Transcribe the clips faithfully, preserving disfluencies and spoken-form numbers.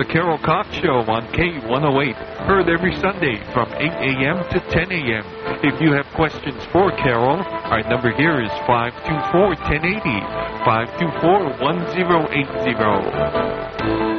Carol Cox Show on K one oh eight, heard every Sunday from eight a.m. to ten a.m. If you have questions for Carol, our number here is five two four, one oh eight oh, five two four, one oh eight oh.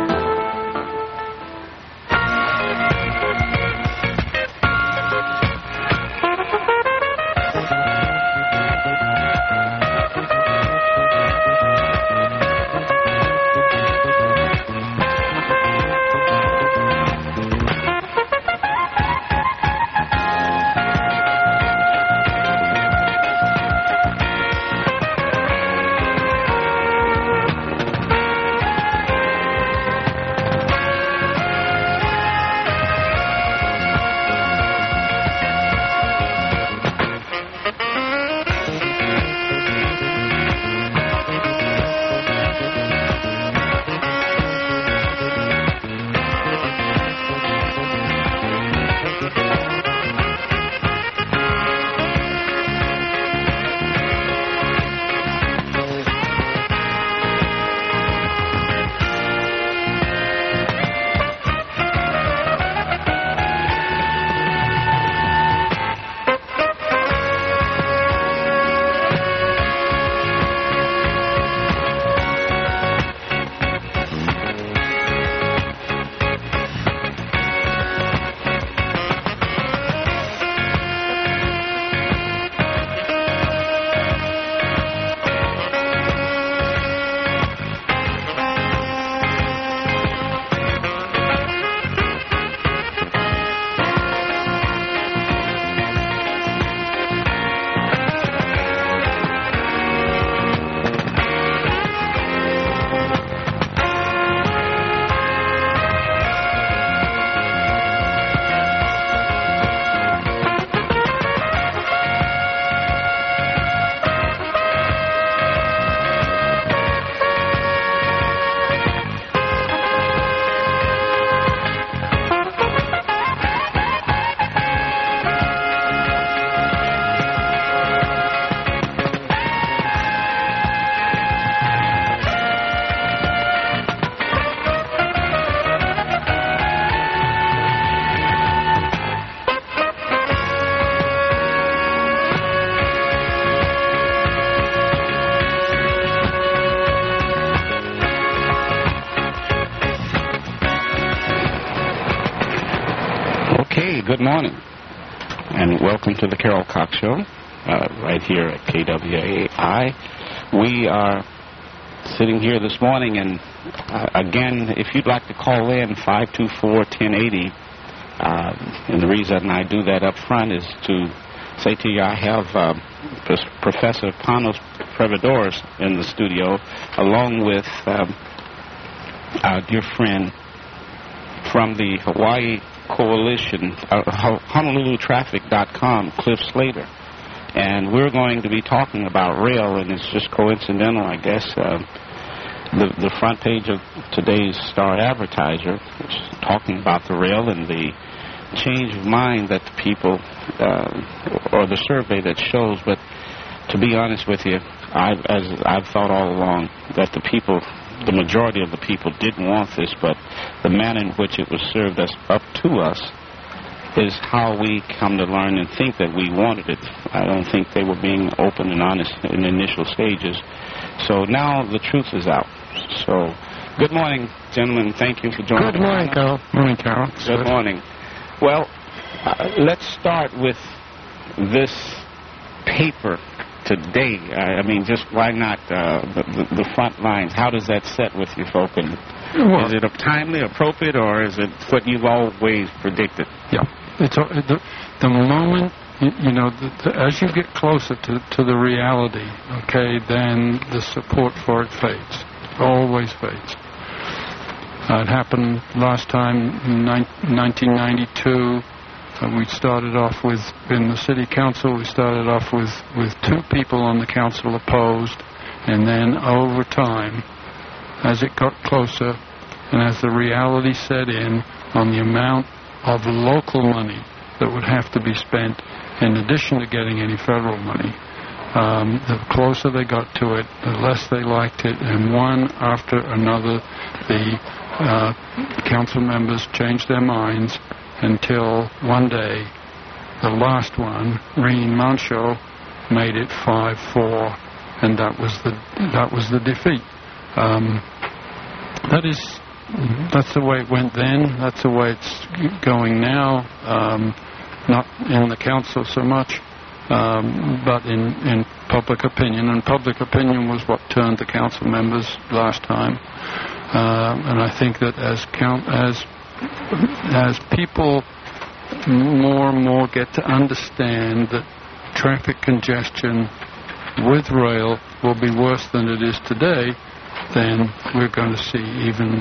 Good morning, and welcome to the Carol Cox Show, uh, right here at K W A I. We are sitting here this morning, and uh, again, if you'd like to call in, five two four, one oh eight oh, uh, and the reason I do that up front is to say to you, I have uh, Professor Panos Prevedores in the studio, along with um, our dear friend from the Hawaii Coalition, uh, Honolulu Traffic dot com, Cliff Slater. And we're going to be talking about rail, and it's just coincidental, I guess. Uh, the, the front page of today's Star Advertiser is talking about the rail and the change of mind that the people, uh, or the survey that shows. But to be honest with you, I've, as I've thought all along, that the people, the majority of the people didn't want this, but the manner in which it was served us up to us is how we come to learn and think that we wanted it. I don't think they were being open and honest in the initial stages. So now the truth is out. So good morning, gentlemen. Thank you for joining us. Good morning, Carol. Morning, Carol. Good morning. Well, uh, let's start with this paper today. I, I mean, just why not uh, the, the, the front lines? How does that set with you folk? And well, is it timely, appropriate, or is it what you've always predicted? Yeah. It's a, the, the moment, you, you know, the, the, as you get closer to, to the reality, okay, then the support for it fades. Always fades. Uh, it happened last time in nineteen ninety-two. Uh, we started off with, in the city council, we started off with, with two people on the council opposed, and then over time, as it got closer, and as the reality set in on the amount of local money that would have to be spent in addition to getting any federal money, um, the closer they got to it, the less they liked it, and one after another, the uh, council members changed their minds until one day, the last one, Reen Mancho, made it five four, and that was the that was the defeat. Um, that is, that's the way it went then. That's the way it's going now. Um, not in the council so much, um, but in, in public opinion. And public opinion was what turned the council members last time. Uh, and I think that as count as as people more and more get to understand that traffic congestion with rail will be worse than it is today, then we're going to see even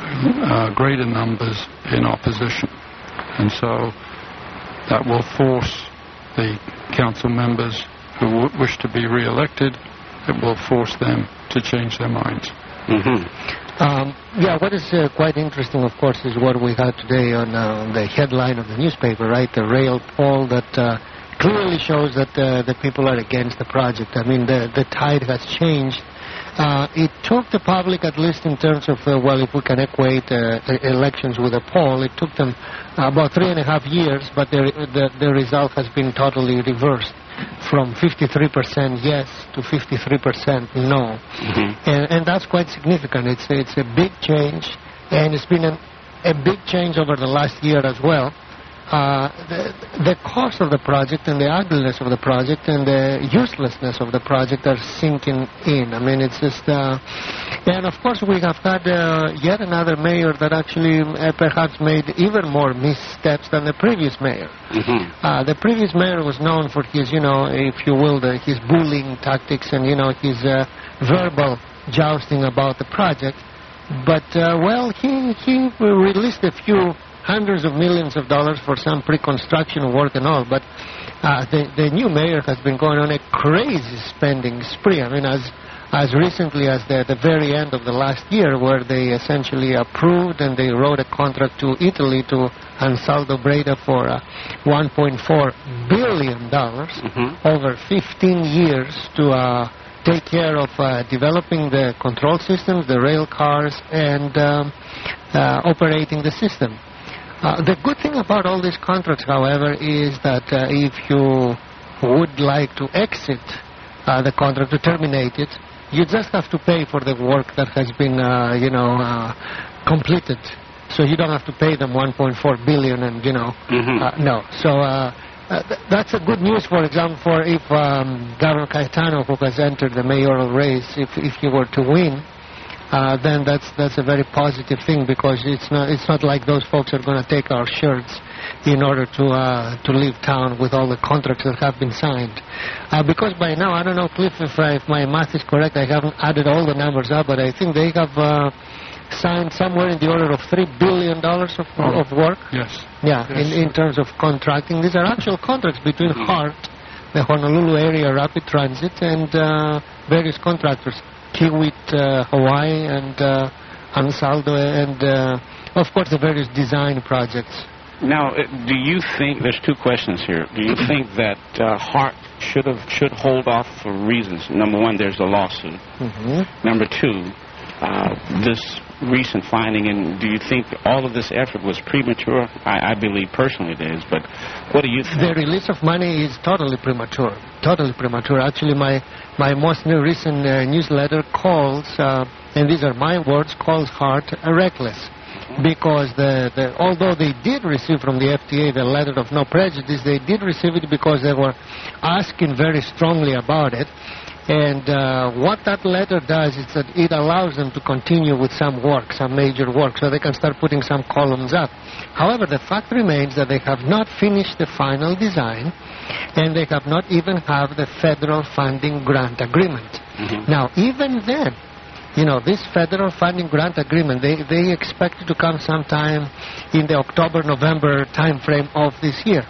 uh, greater numbers in opposition. And so that will force the council members who w- wish to be re-elected, it will force them to change their minds. Mm-hmm. Um, yeah, what is uh, quite interesting, of course, is what we had today on uh, the headline of the newspaper, right? The rail poll that uh, clearly shows that uh, the people are against the project. I mean, the, the tide has changed. Uh, it took the public, at least in terms of, uh, well, if we can equate uh, elections with a poll, it took them about three and a half years, but the, the, the result has been totally reversed, from fifty-three percent yes to fifty-three percent no. Mm-hmm. And, and that's quite significant. It's, it's a big change, and it's been an, a big change over the last year as well. Uh, the, the cost of the project and the ugliness of the project and the uselessness of the project are sinking in. I mean, it's just... Uh, and, of course, we have had uh, yet another mayor that actually uh, perhaps made even more missteps than the previous mayor. Mm-hmm. Uh, the previous mayor was known for his, you know, if you will, the, his bullying tactics and, you know, his uh, verbal jousting about the project. But, uh, well, he, he released a few hundreds of millions of dollars for some pre-construction work and all, but uh, the, the new mayor has been going on a crazy spending spree. I mean, as as recently as the, the very end of the last year, where they essentially approved and they wrote a contract to Italy, to Ansaldo Breda, for uh, one point four billion dollars mm-hmm. over fifteen years to uh, take care of uh, developing the control systems, the rail cars, and um, uh, operating the system. Uh, the good thing about all these contracts, however, is that uh, if you would like to exit uh, the contract, to terminate it, you just have to pay for the work that has been, uh, you know, uh, completed. So you don't have to pay them one point four billion dollars and, you know, mm-hmm. uh, no. So uh, uh, th- that's a good news, for example, for if um, Governor Cayetano, who has entered the mayoral race, if, if he were to win, Uh, then that's that's a very positive thing, because it's not it's not like those folks are going to take our shirts in order to uh, to leave town with all the contracts that have been signed. Uh, because by now, I don't know, Cliff, if, I, if my math is correct, I haven't added all the numbers up, but I think they have uh, signed somewhere in the order of three billion dollars of, oh. of work. Yes. Yeah, yes. In, in terms of contracting. These are actual contracts between HART, the Honolulu Area Rapid Transit, and uh, various contractors. Kiewit, uh, Hawaii, and uh, Ansaldo, and uh, of course the various design projects. Now, do you think, there's two questions here. Do you think that uh, HART should have should hold off for reasons? Number one, there's a lawsuit. Mm-hmm. Number two, uh, this recent finding, and do you think all of this effort was premature? I, I believe personally it is, but what do you think? The release of money is totally premature. Totally premature. Actually, my, my most new recent uh, newsletter calls, uh, and these are my words, calls HART reckless. Because the, the, although they did receive from the F D A the letter of no prejudice, they did receive it because they were asking very strongly about it. And uh, what that letter does is that it allows them to continue with some work, some major work, so they can start putting some columns up. However, the fact remains that they have not finished the final design, and they have not even have the federal funding grant agreement. Mm-hmm. Now, even then, you know, this federal funding grant agreement, they, they expect it to come sometime in the October-November time frame of this year.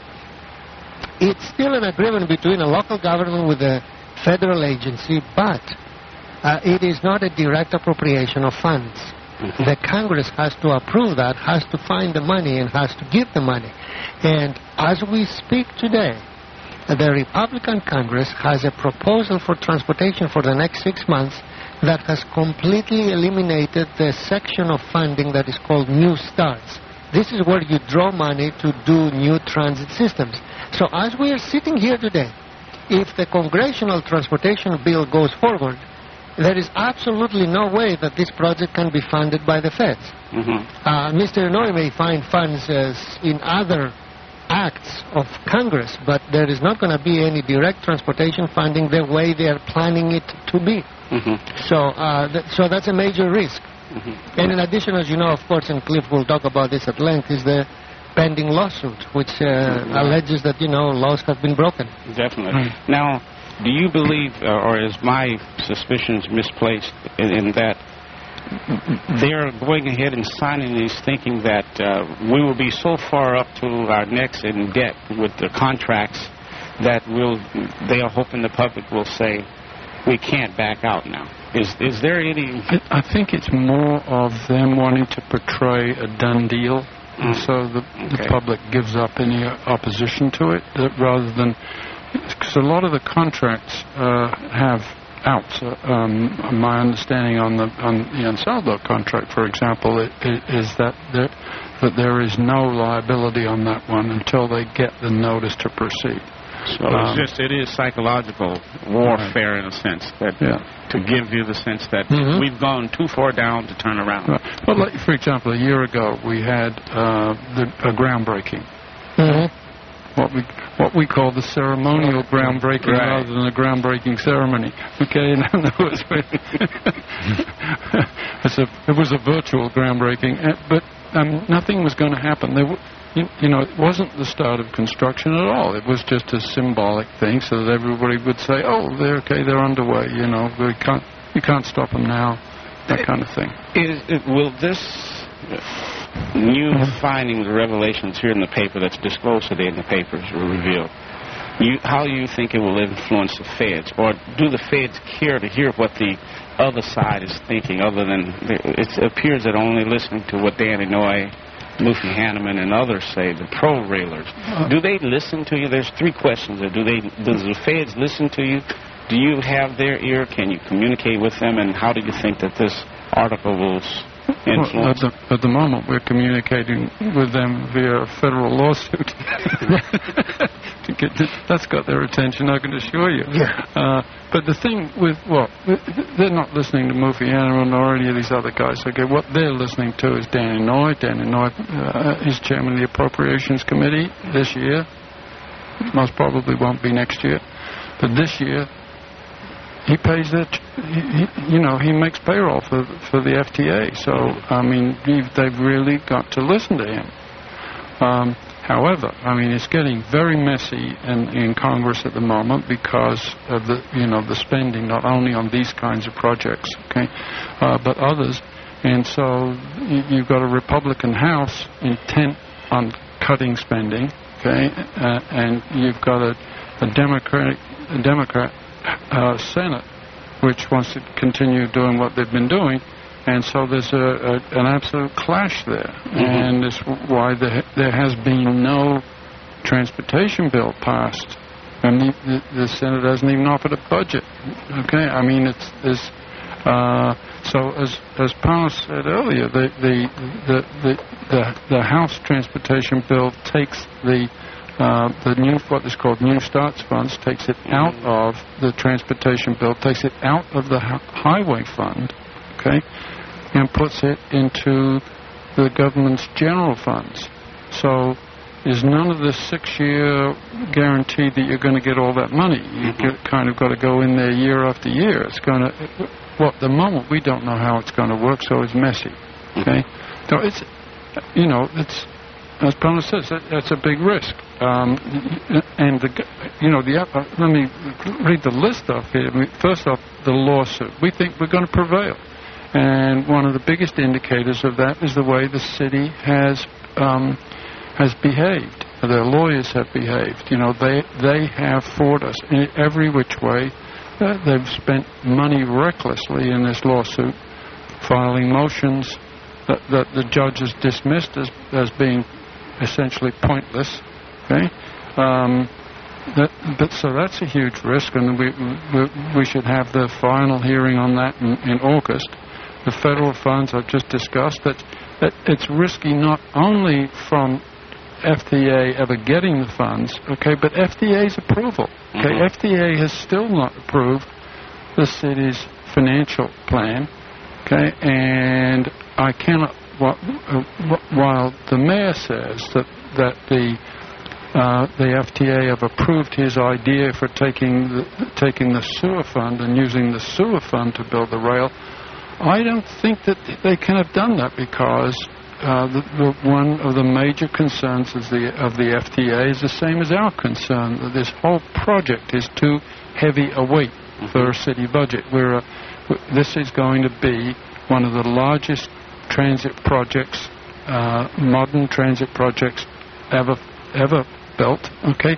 It's still an agreement between a local government with a federal agency, but uh, it is not a direct appropriation of funds. Mm-hmm. The Congress has to approve that, has to find the money, and has to give the money. And as we speak today, the Republican Congress has a proposal for transportation for the next six months that has completely eliminated the section of funding that is called New Starts. This is where you draw money to do new transit systems. So as we are sitting here today, if the congressional transportation bill goes forward, there is absolutely no way that this project can be funded by the feds. Mm-hmm. Uh, Mister Inouye may find funds uh, in other acts of Congress, but there is not going to be any direct transportation funding the way they are planning it to be. Mm-hmm. So, uh, th- so that's a major risk. Mm-hmm. And in addition, as you know, of course, and Cliff will talk about this at length, is the pending lawsuit, which uh, mm-hmm. alleges that, you know, laws have been broken. Definitely. Mm. Now, do you believe, uh, or is my suspicions misplaced in, in that they're going ahead and signing these thinking that uh, we will be so far up to our necks in debt with the contracts that we'll, they are hoping the public will say, we can't back out now? Is is there any... I, I think it's more of them wanting to portray a done deal, mm. and so the, okay. the public gives up any opposition to it, that rather than... Because a lot of the contracts uh, have outs. Uh, um, my understanding on the on the Ansaldo contract, for example, it, it is that there, that there is no liability on that one until they get the notice to proceed. So um, it's just, it is psychological warfare right. in a sense, that yeah. to give you the sense that mm-hmm. we've gone too far down to turn around. Right. Well, like, for example, a year ago we had uh, the, a groundbreaking. Mm-hmm. What we what we call the ceremonial groundbreaking right. rather than a groundbreaking ceremony. Okay, in other words, it's a, it was a virtual groundbreaking, uh, but um, nothing was going to happen. There, w- you, you know, it wasn't the start of construction at all. It was just a symbolic thing, so that everybody would say, "Oh, they're okay, they're underway." You know, we can't you can't stop them now. That kind of thing. Is, it, will this new findings, revelations here in the paper that's disclosed today in the papers will reveal, you, how do you think it will influence the feds? Or do the feds care to hear what the other side is thinking, other than, it appears that only listening to what Dan Inouye, Luffy Hanneman, and others say, the pro-railers, do they listen to you? There's three questions there. Do they, does the feds listen to you? Do you have their ear? Can you communicate with them? And how do you think that this article will influence? Well, at, the, at the moment, we're communicating with them via a federal lawsuit. to get this, that's got their attention, I can assure you. Yeah. Uh, but the thing with, well, they're not listening to Mufi Hanneman or any of these other guys. Okay, what they're listening to is Dan Inouye. Dan Inouye uh, is chairman of the Appropriations Committee this year. Most probably won't be next year. But this year, he pays that, he, he, you know, he makes payroll for for the F T A. So, I mean, they've really got to listen to him. Um, however, I mean, it's getting very messy in, in Congress at the moment because of the, you know, the spending, not only on these kinds of projects, okay, uh, but others. And so you, you've got a Republican House intent on cutting spending, okay, uh, and you've got a, a Democratic, a Democrat Uh, Senate, which wants to continue doing what they've been doing, and so there's a, a, an absolute clash there, mm-hmm. and that's why there, there has been no transportation bill passed, and the, the, the Senate hasn't even offered a budget. Okay, I mean it's, it's uh, so as as Panos said earlier, the the the the, the, the House transportation bill takes the Uh, the new, what is called New Starts funds, takes it out of the transportation bill, takes it out of the hi- highway fund, okay, and puts it into the government's general funds. So is none of this six-year guaranteed that you're going to get all that money. You get, kind of got to go in there year after year. It's going to, well, at the moment we don't know how it's going to work, so it's messy, okay. So it's, you know, it's, as Panos says, that, that's a big risk. Um, and, the, you know, the uh, let me read the list off here. I mean, first off, the lawsuit. We think we're going to prevail. And one of the biggest indicators of that is the way the city has um, has behaved. Their lawyers have behaved. You know, they, they have fought us in every which way. Uh, they've spent money recklessly in this lawsuit, filing motions that, that the judge has dismissed as, as being essentially pointless, okay? Um, that, but so that's a huge risk, and we, we we should have the final hearing on that in, in August. The federal funds I've just discussed, that, that it's risky not only from F D A ever getting the funds, okay, but F D A's approval. Okay, mm-hmm. F D A has still not approved the city's financial plan, okay, and I cannot. While the mayor says that that the uh, the F D A have approved his idea for taking the, taking the sewer fund and using the sewer fund to build the rail, I don't think that they can have done that because uh, the, the one of the major concerns is the, of the F D A is the same as our concern, that this whole project is too heavy a weight for a city budget. We're, uh, this is going to be one of the largest transit projects, uh, modern transit projects ever ever built, okay,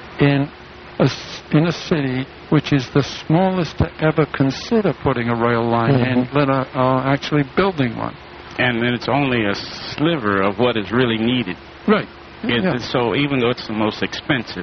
in a, in a city which is the smallest to ever consider putting a rail line mm-hmm. in, let a, uh, actually building one. And then it's only a sliver of what is really needed. Right. It, yeah. So even though it's the most expensive,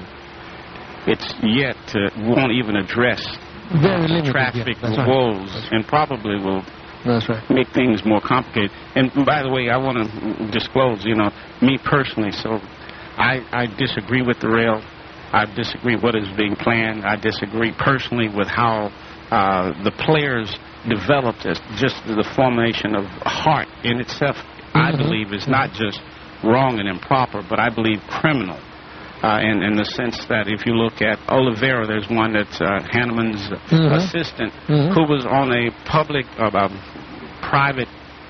it's yet uh, won't even address Very limited, traffic yeah, woes right. and probably will That's right. make things more complicated. And by the way, I want to disclose, you know, me personally, so I, I disagree with the rail. I disagree what is being planned. I disagree personally with how uh, the players developed as just the formation of heart in itself, mm-hmm. I believe, is not just wrong and improper, but I believe criminal. Uh, in, in the sense that if you look at Oliveira, there's one that's uh, Hanneman's mm-hmm. assistant mm-hmm. who was on a public, uh, uh, private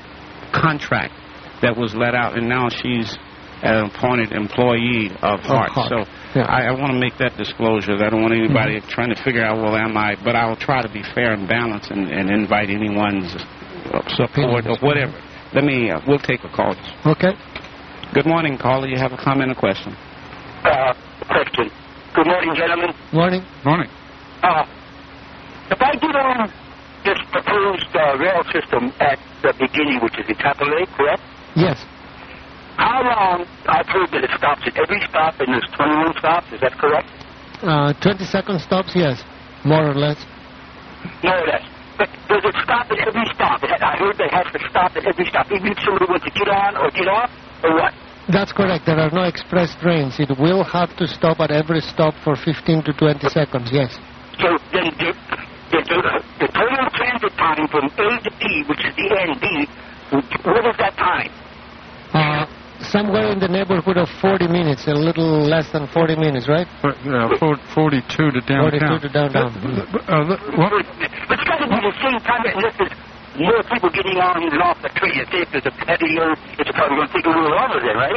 contract that was let out, and now she's an appointed employee of Hart. Oh, so yeah. I, I want to make that disclosure. I don't want anybody mm-hmm. trying to figure out, well, am I? But I will try to be fair and balanced and, and invite anyone's support or whatever. Let me, uh, we'll take a call. Okay. Good morning, caller. You have a comment or question? Uh, question. Good morning, gentlemen. Morning. Morning. Uh, if I get on this proposed uh, rail system at the beginning, which is the Chapel Lake, correct? Yes. How long, I've heard that it stops at every stop and there's twenty-one stops, is that correct? Uh, twenty second stops, yes. More or less. More or less. But does it stop at every stop? I heard that it has to stop at every stop, even if somebody wants to get on or get off, or what? That's correct. There are no express trains. It will have to stop at every stop for fifteen to twenty seconds, yes. So then the, the, the, the total transit time from A to B, which is the N B, what is that time? Uh, somewhere in the neighborhood of forty minutes, a little less than forty minutes, right? For, uh, for, forty-two to downtown. forty-two to downtown. Uh, uh, uh, what? But it's got to be the same time unless there's more people getting on and off the train. If there's a heavier, it's probably going to take a little longer then, right?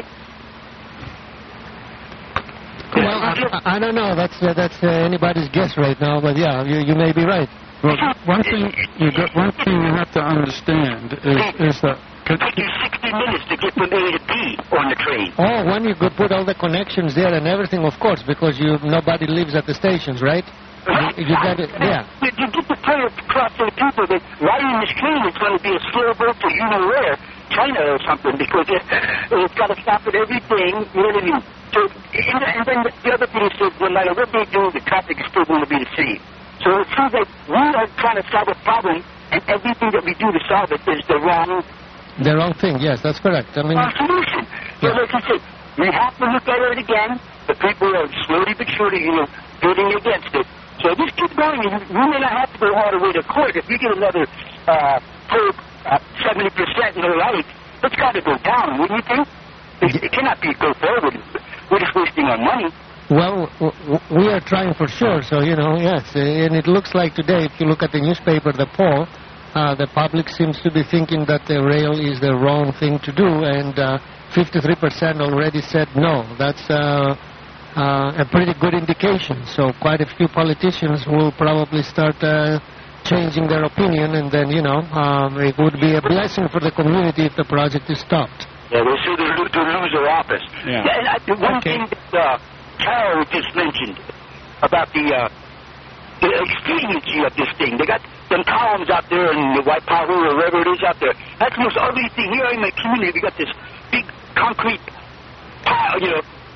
Well, I, I don't know. That's uh, that's uh, anybody's guess right now, but yeah, you, you may be right. Well, one thing you got, one thing you have to understand is, is that it takes you sixty minutes to get from A to B on the train. Oh, when you could put all the connections there and everything, of course, because you nobody lives at the stations, right? Right. You, you got it, yeah. You, you get the player across to the people that riding this train is going to be a slow boat to you know where, China or something, because it, it's got to stop at everything, you know what I mean? So, and, and then the other thing is that no matter what they do, the traffic is still going to be the same. So it seems like we are trying to solve a problem, and everything that we do to solve it is the wrong... The wrong thing, yes, that's correct. I mean... Wrong solution. So Yeah. like I said, we have to look at it again. The people are slowly but surely, you know, building against it. So just keep going. You, you may not have to go all the way to court. If you get another uh, uh, seventy percent no light, it's got to go down, wouldn't you think? It, it cannot be go forward. We're just wasting our money. Well, w- w- we are trying for sure, so, you know, yes. uh, And it looks like today, if you look at the newspaper, the poll, uh, the public seems to be thinking that the rail is the wrong thing to do, and uh, fifty-three percent already said no. That's uh, uh, a pretty good indication. So quite a few politicians will probably start uh, changing their opinion, and then, you know, um, it would be a blessing for the community if the project is stopped. Yeah, we'll see the, the loser office. Yeah. And I, the one Okay. thing that uh, Carol just mentioned about the, uh, the expediency of this thing. They got them columns out there in the White Power or wherever it is out there. That's the most ugly thing. Here in my community, we got this big concrete pile, you know,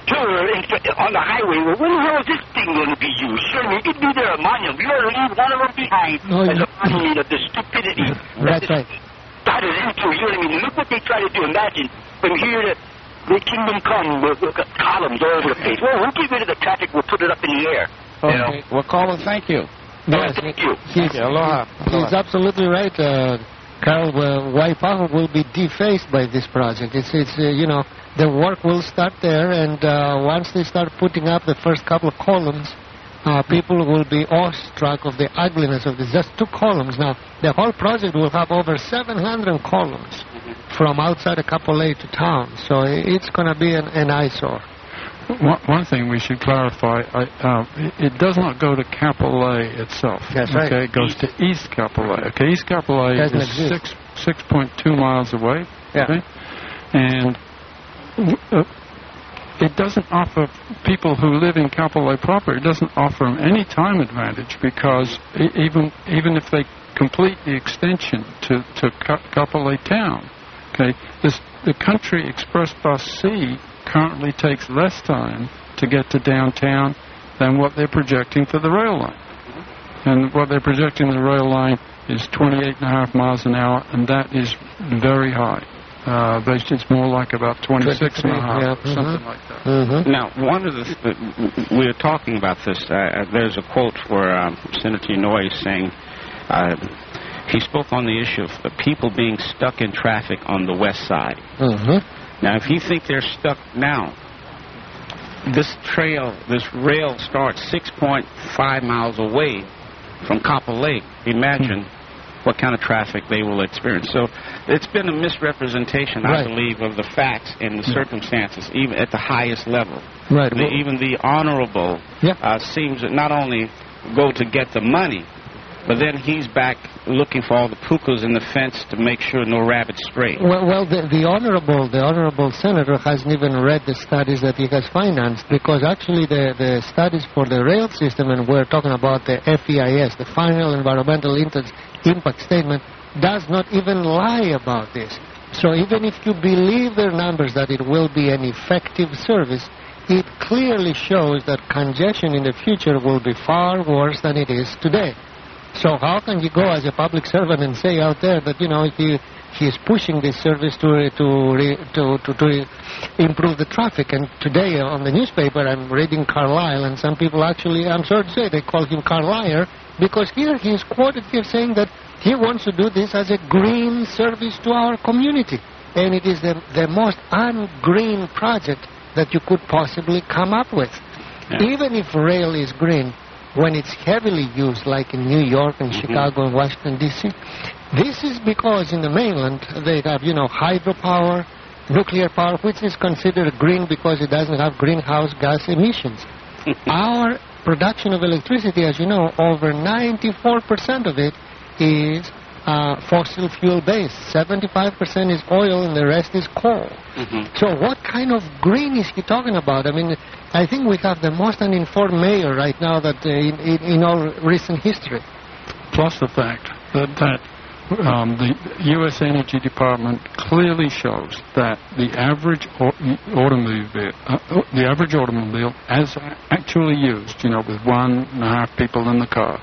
tour in, on the highway. Well, when the hell is this thing going to be used? Sure, you could do there a monument. We ought to leave one of them behind Oh, as yeah. a monument of the stupidity. That's right. Started into, you know what I mean? Look what they try to do. Imagine from here to the kingdom come, we've got columns all over the place. Well, we'll get rid of the traffic. We'll put it up in the air. Okay. You know? Well, Colin, thank you. Yes, Thank you. he's, Yeah, aloha. he's Aloha. absolutely right. Uh, Carl, uh, Waipahu will be defaced by this project. It's, it's uh, you know, the work will start there, and uh, once they start putting up the first couple of columns, uh, people will be awestruck of the ugliness of this. Just two columns. Now, the whole project will have over seven hundred columns from outside of Kapolei to town, so it's going to be an, an eyesore. One, one thing we should clarify, I, uh, it, it does not go to Kapolei itself. That's right. Okay, it goes to East Kapolei. Okay, East Kapolei Doesn't is exist. six six point two miles away. Yeah. Okay, and uh, it doesn't offer people who live in Kapolei proper. It doesn't offer them any time advantage because e- even even if they complete the extension to to Ka- Kapolei town, okay, this the Country Express Bus C currently takes less time to get to downtown than what they're projecting for the rail line. And what they're projecting the rail line is twenty-eight and a half miles an hour, and that is very high. Uh, but it's more like about twenty-six and a half, yeah, or something mhm. like that. Mm-hmm. Now, one of the th- we were talking about this. Uh, there's a quote where um, Senator Inouye saying uh, he spoke on the issue of the people being stuck in traffic on the west side. Mm-hmm. Now, if you think they're stuck now, this trail, this rail starts six point five miles away from Copper Lake. Imagine what kind of traffic they will experience. So it's been a misrepresentation, Right. I believe, of the facts and the circumstances, even at the highest level. Right. The, even the honorable Yeah. uh, seems to not only go to get the money, but then he's back looking for all the pukas in the fence to make sure no rabbits stray. Well, well the, the honorable the honorable senator hasn't even read the studies that he has financed, because actually the, the studies for the rail system, and we're talking about the F E I S, the Final Environmental Inter- Impact Statement, does not even lie about this. So even if you believe their numbers that it will be an effective service, it clearly shows that congestion in the future will be far worse than it is today. So how can you go as a public servant and say out there that, you know, he he is pushing this service to to re, to, to to improve the traffic? And today on the newspaper I'm reading Carlisle, and some people actually, I'm sorry to say, they call him Carlier, because here he is quoted here saying that he wants to do this as a green service to our community, and it is the the most ungreen project that you could possibly come up with. Yeah. Even if rail is green, when it's heavily used, like in New York and Mm-hmm. Chicago and Washington, D C, this is because in the mainland they have, you know, hydropower, nuclear power, which is considered green because it doesn't have greenhouse gas emissions. Our production of electricity, as you know, over ninety-four percent of it is uh, fossil fuel based. seventy-five percent is oil and the rest is coal. Mhm. So what kind of green is he talking about? I mean, I think we have the most uninformed mayor right now that uh, in, in, in all recent history. Plus the fact that, that um, the U S Energy Department clearly shows that the average au- automobile, uh, the average automobile, as actually used, you know, with one and a half people in the car,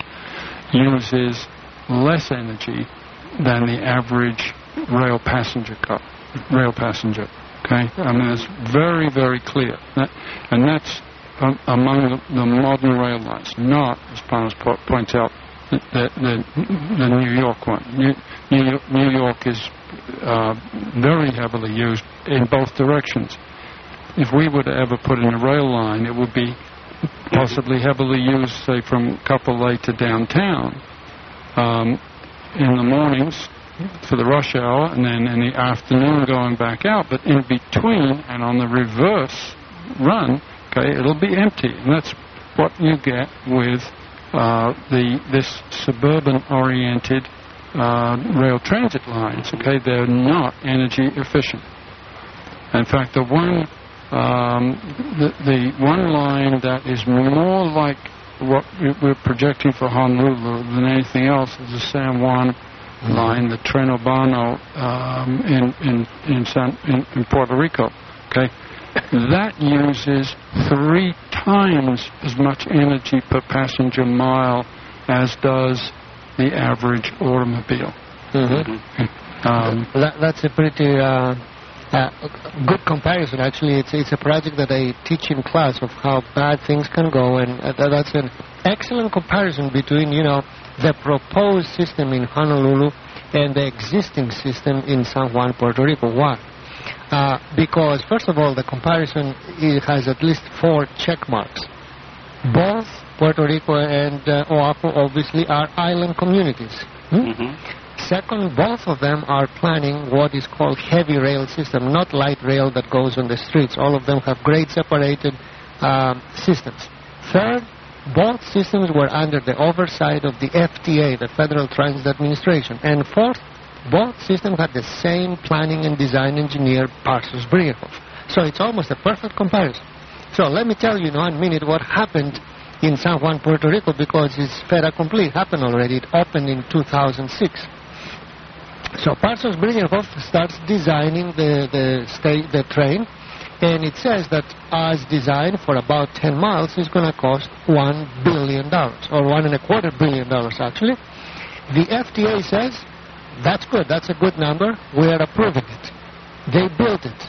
uses less energy than the average rail passenger car, rail passenger. Okay, I mean it's very, very clear, that, and that's um, among the, the modern rail lines, not, as Panos po- points out, the, the, the New York one. New, New, New York is uh, very heavily used in both directions. If we were to ever put in a rail line, it would be possibly heavily used, say, from Kapolei to downtown um, in the mornings for the rush hour, and then in the afternoon going back out. But in between and on the reverse run, okay, it'll be empty, and that's what you get with uh, the this suburban-oriented uh, rail transit lines. Okay, they're not energy efficient. In fact, the one um, the, the one line that is more like what we're projecting for Honolulu than anything else is the San Juan line, the Tren Urbano um, in in in, San, in in Puerto Rico. Okay, that uses three times as much energy per passenger mile as does the average automobile. Mm-hmm. Um, that, that's a pretty uh, uh, good comparison, actually. It's, it's a project that I teach in class of how bad things can go, and uh, that's an excellent comparison between, you know, the proposed system in Honolulu and the existing system in San Juan, Puerto Rico. Why? Uh, because, first of all, the comparison it has at least four check marks. Both Puerto Rico and uh, Oahu, obviously, are island communities. Hmm? Mm-hmm. Second, both of them are planning what is called heavy rail system, not light rail that goes on the streets. All of them have grade separated um, systems. Third, both systems were under the oversight of the F T A, the Federal Transit Administration. And fourth, both systems had the same planning and design engineer, Parsons Brinckerhoff. So it's almost a perfect comparison. So let me tell you in one minute what happened in San Juan, Puerto Rico, because it's fait accompli. It happened already. It opened in two thousand six. So Parsons Brinckerhoff starts designing the, the, sta- the train, and it says that as designed for about ten miles, it's going to cost one billion dollars, or one and a quarter billion dollars, actually. The F T A says, that's good, that's a good number, we are approving it. They built it.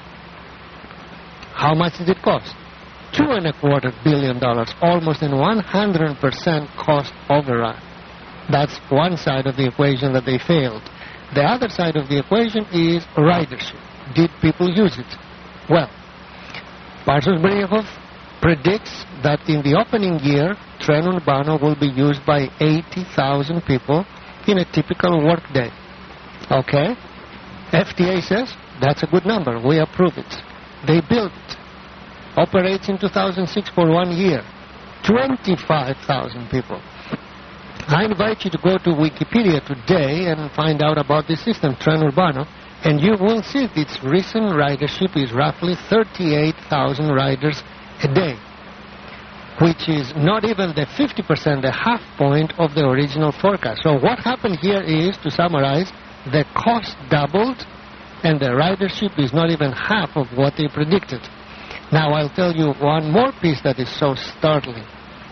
How much did it cost? Two and a quarter billion dollars, almost in one hundred percent cost overrun. That's one side of the equation that they failed. The other side of the equation is ridership. Did people use it? Well, Parsons Brinckerhoff predicts that in the opening year, Tren Urbano will be used by eighty thousand people in a typical work day. Okay? F T A says, that's a good number. We approve it. They build it. Operates in two thousand six for one year. twenty-five thousand people. I invite you to go to Wikipedia today and find out about this system, Tren Urbano, and you will see that its recent ridership is roughly thirty-eight thousand riders a day, which is not even the fifty percent, the half point of the original forecast. So what happened here is, to summarize, the cost doubled and the ridership is not even half of what they predicted. Now I'll tell you one more piece that is so startling.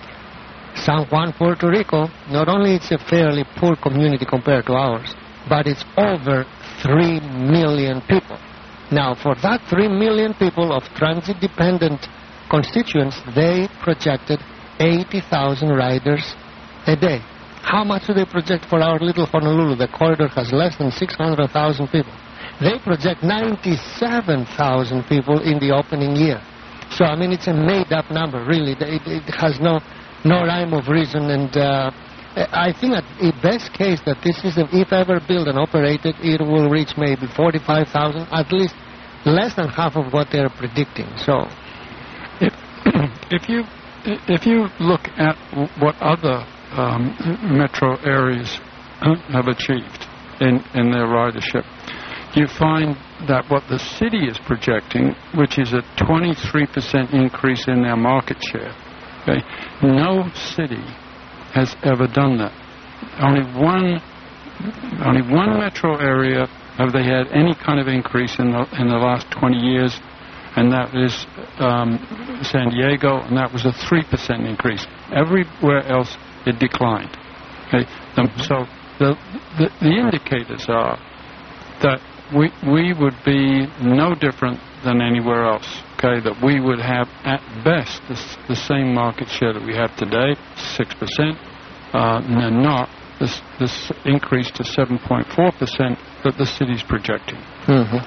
San Juan, Puerto Rico, not only it's a fairly poor community compared to ours, but it's over three million people. Now, for that three million people of transit-dependent constituents, they projected eighty thousand riders a day. How much do they project for our little Honolulu? The corridor has less than six hundred thousand people. They project ninety-seven thousand people in the opening year. So, I mean, it's a made-up number, really. It, it has no... no rhyme of reason, and uh, I think that in best case that this system, if ever built and operated, it will reach maybe forty-five thousand, at least less than half of what they're predicting. So, if, if you if you look at what other um, metro areas have achieved in, in their ridership, you find that what the city is projecting, which is a twenty-three percent increase in their market share. Okay. No city has ever done that. Only one, only one metro area have they had any kind of increase in the in the last twenty years, and that is um, San Diego, and that was a three percent increase. Everywhere else, it declined. Okay. Um, so the, the the indicators are that we we would be no different than anywhere else. Okay, that we would have at best the, the same market share that we have today, six percent, uh, and not this, this increase to seven point four percent that the city's projecting. Mm-hmm.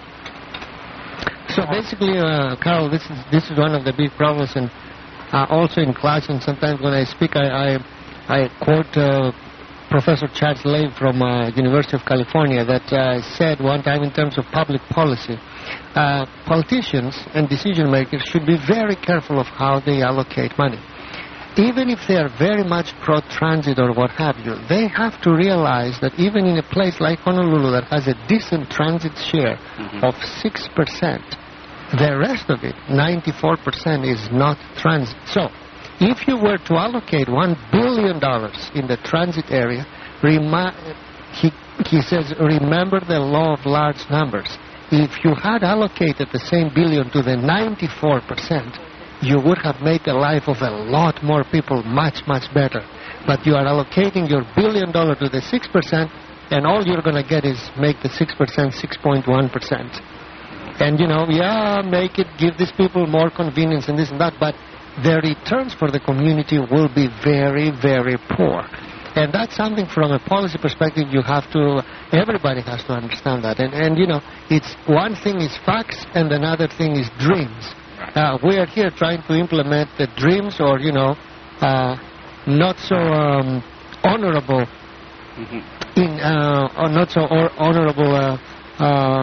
So basically, uh, Carol, this is this is one of the big problems, and uh, also in class, and sometimes when I speak, I I, I quote uh, Professor Charles Lave from uh, University of California that uh, said one time in terms of public policy, Uh, politicians and decision makers should be very careful of how they allocate money. Even if they are very much pro-transit or what have you, they have to realize that even in a place like Honolulu that has a decent transit share mm-hmm. of six percent, the rest of it, ninety-four percent, is not transit. So, if you were to allocate one billion dollars in the transit area, remi- he, he says, remember the law of large numbers. if you had allocated the same billion to the ninety-four percent, you would have made the life of a lot more people much, much better. But you are allocating your billion dollar to the six percent, and all you're going to get is make the six percent six point one percent. And, you know, yeah, make it, give these people more convenience and this and that, but the returns for the community will be very, very poor. And that's something from a policy perspective you have to, everybody has to understand that. And, and you know, it's one thing is facts and another thing is dreams. Uh, we are here trying to implement the dreams or, you know, uh, not so um, honorable, mm-hmm. in, uh, or not so or honorable uh, uh,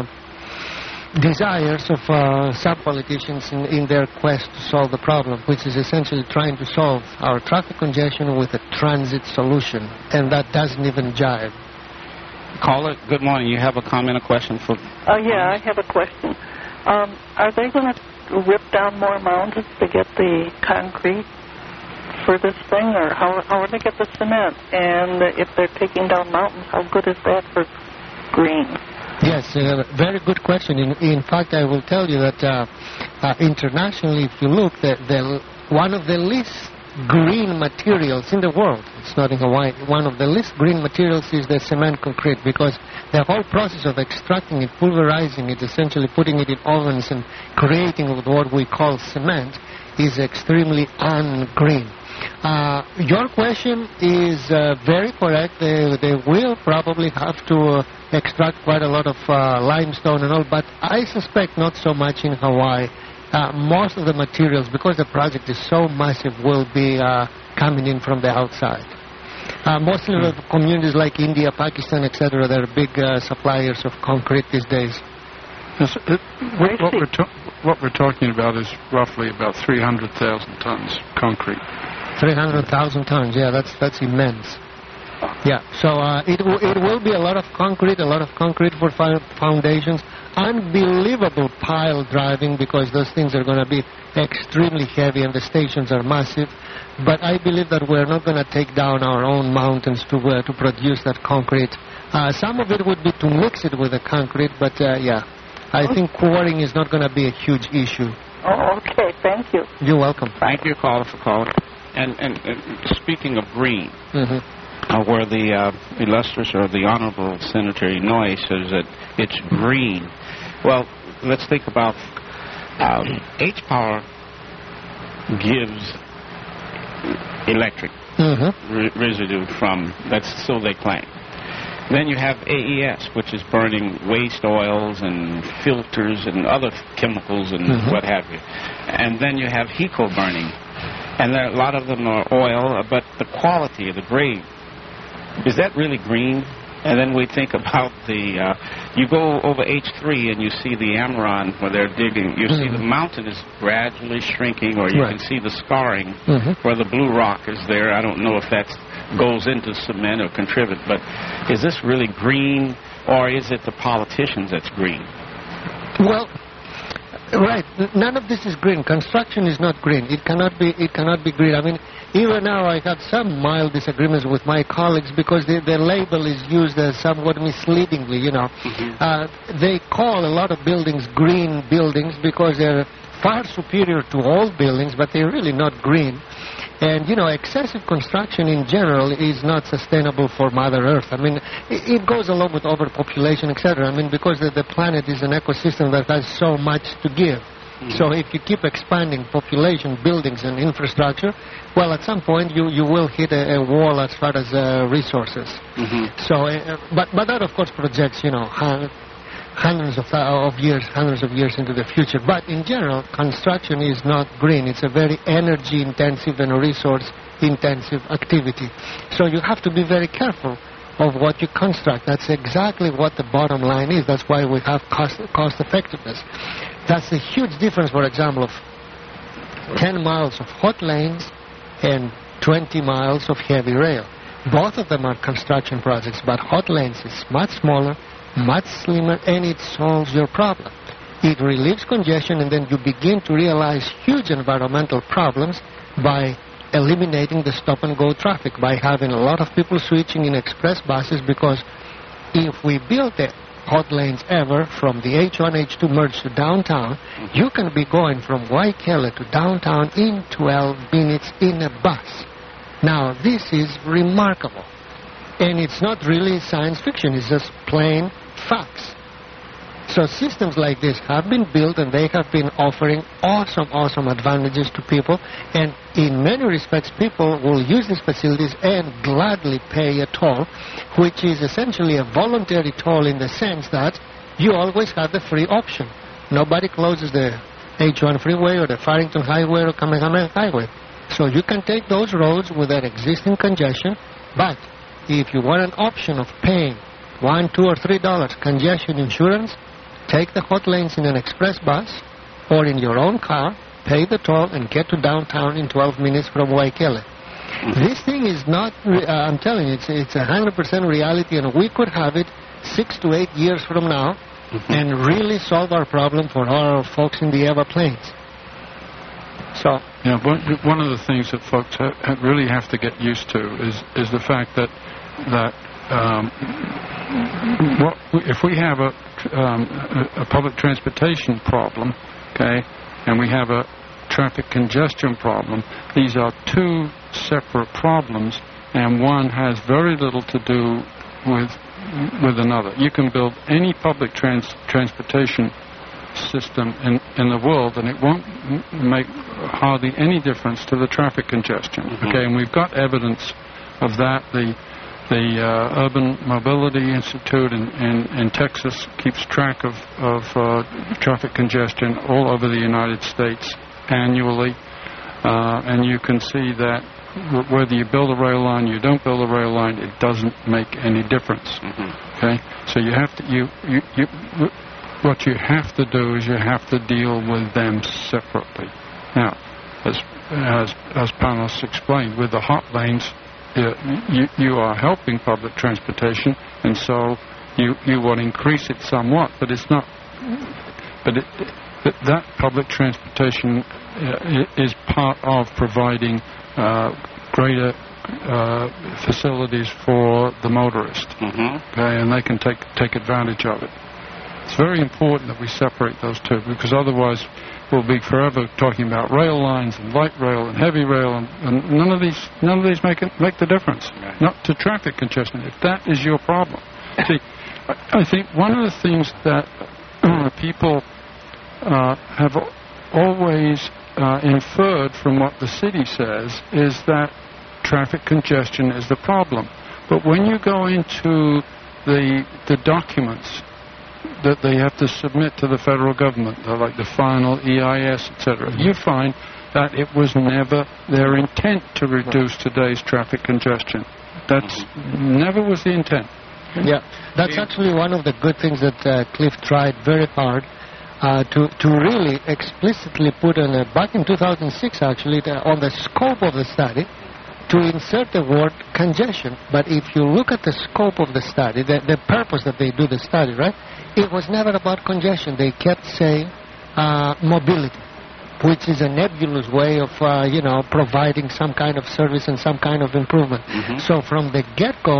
desires of uh, some politicians in, in their quest to solve the problem, which is essentially trying to solve our traffic congestion with a transit solution, and that doesn't even jive. Caller, good morning. You have a comment, a question for... Oh, uh, yeah, I have a question. Um, are they going to rip down more mountains to get the concrete for this thing, or how, how are they get the cement? And if they're taking down mountains, how good is that for green? Yes, uh, very good question. In, in fact, I will tell you that uh, uh, internationally, if you look, the, the, one of the least green materials in the world, it's not in Hawaii, one of the least green materials is the cement concrete, because the whole process of extracting it, pulverizing it, essentially putting it in ovens and creating what we call cement is extremely ungreen. Uh, your question is uh, very correct. They, they will probably have to uh, extract quite a lot of uh, limestone and all, but I suspect not so much in Hawaii. Uh, most of the materials, because the project is so massive, will be uh, coming in from the outside. Uh, mostly mm. the communities like India, Pakistan, et cetera, they're big uh, suppliers of concrete these days. Yes, it, what, what, we're ta- what we're talking about is roughly about three hundred thousand tons concrete. three hundred thousand tons, yeah, that's that's immense. Yeah, so uh, it, w- it will be a lot of concrete, a lot of concrete for fi- foundations, unbelievable pile driving, because those things are going to be extremely heavy and the stations are massive. But I believe that we're not going to take down our own mountains to uh, to produce that concrete. Uh, some of it would be to mix it with the concrete, but uh, yeah, I think quarrying is not going to be a huge issue. Oh, okay, thank you. You're welcome. Thank you, caller, for calling. And, and, and speaking of green, mm-hmm. uh, where the uh, illustrious or the Honorable Senator Inouye says that it's green, well, let's think about um, H-Power gives electric mm-hmm. re- residue from, that's so they claim. Then you have A E S, which is burning waste oils and filters and other chemicals and mm-hmm. what have you. And then you have HECO burning. And there, a lot of them are oil, but the quality of the grade, is that really green? And then we think about the, uh, you go over H three and you see the Amaron where they're digging. You mm-hmm. see the mountain is gradually shrinking, or you right. can see the scarring mm-hmm. where the blue rock is there. I don't know if that goes into cement or contribute, but is this really green, or is it the politicians that's green? Well, right. None of this is green. Construction is not green. It cannot be. It cannot be green. I mean, even now I have some mild disagreements with my colleagues because the, the label is used uh, somewhat misleadingly. You know, mm-hmm. uh, they call a lot of buildings green buildings because they're far superior to old buildings, but they're really not green. And, you know, excessive construction in general is not sustainable for Mother Earth. I mean, it, it goes along with overpopulation, et cetera. I mean, because the, the planet is an ecosystem that has so much to give. Mm-hmm. So if you keep expanding population, buildings, and infrastructure, well, at some point you, you will hit a, a wall as far as uh, resources. Mm-hmm. So, uh, but, but that, of course, projects, you know, how, hundreds of, uh, of years, hundreds of years into the future. But in general, construction is not green. It's a very energy-intensive and resource-intensive activity. So you have to be very careful of what you construct. That's exactly what the bottom line is. That's why we have cost, cost-effectiveness. That's a huge difference, for example, of ten miles of hot lanes and twenty miles of heavy rail. Both of them are construction projects, but hot lanes is much smaller, much slimmer, and it solves your problem. It relieves congestion, and then you begin to realize huge environmental problems by eliminating the stop-and-go traffic, by having a lot of people switching in express buses, because if we build the hot lanes ever from the H one, H two merge to downtown, you can be going from Waikele to downtown in twelve minutes in a bus. Now, this is remarkable. And it's not really science fiction. It's just plain facts. So systems like this have been built, and they have been offering awesome, awesome advantages to people. And in many respects, people will use these facilities and gladly pay a toll, which is essentially a voluntary toll in the sense that you always have the free option. Nobody closes the H one freeway or the Farrington Highway or Kamehameha Highway. So you can take those roads with an existing congestion, but if you want an option of paying one, two, or three dollars congestion insurance, take the hot lanes in an express bus or in your own car, pay the toll, and get to downtown in twelve minutes from Waikele. Mm-hmm. This thing is not, re- uh, I'm telling you, it's, it's one hundred percent reality, and we could have it six to eight years from now mm-hmm. and really solve our problem for our folks in the Eva Plains. So, yeah, one, one of the things that folks ha- ha- really have to get used to is, is the fact that, that um, what, if we have a Um, a, a public transportation problem, okay, and we have a traffic congestion problem, these are two separate problems, and one has very little to do with with another. You can build any public trans- transportation system in, in the world, and it won't m- make hardly any difference to the traffic congestion, mm-hmm. okay, and we've got evidence of that. The The uh, Urban Mobility Institute in, in, in Texas keeps track of, of uh, traffic congestion all over the United States annually, uh, and you can see that w- whether you build a rail line, you don't build a rail line, it doesn't make any difference. Mm-hmm. Okay, so you have to you, you you what you have to do is you have to deal with them separately. Now, as as as Panos explained, with the hot lanes, You, you, you are helping public transportation, and so you you want to increase it somewhat, but it's not. But it, that, that public transportation uh, is part of providing uh, greater uh, facilities for the motorist, mm-hmm. okay, and they can take take advantage of it. It's very important that we separate those two, because otherwise we'll be forever talking about rail lines and light rail and heavy rail, and, and none of these none of these make it, make the difference. Right. Not to traffic congestion. If that is your problem, see, I, I think one of the things that uh, people uh, have always uh, inferred from what the city says is that traffic congestion is the problem. But when you go into the the documents that they have to submit to the federal government, like the final E I S, et cetera, you find that it was never their intent to reduce today's traffic congestion. That's never was the intent. Yeah, that's actually one of the good things that uh, Cliff tried very hard uh, to to really explicitly put on a, back in two thousand six actually the, on the scope of the study, to insert the word congestion. But if you look at the scope of the study, the, the purpose that they do the study, right, it was never about congestion. They kept saying uh, mobility, which is a nebulous way of, uh, you know, providing some kind of service and some kind of improvement. Mm-hmm. So from the get-go,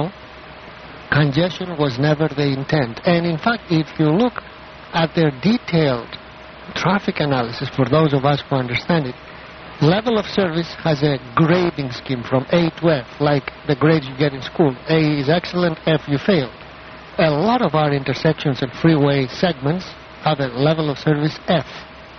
congestion was never the intent. And in fact, if you look at their detailed traffic analysis, for those of us who understand it, level of service has a grading scheme from A to F, like the grades you get in school. A is excellent, F you failed. A lot of our intersections and freeway segments have a level of service F,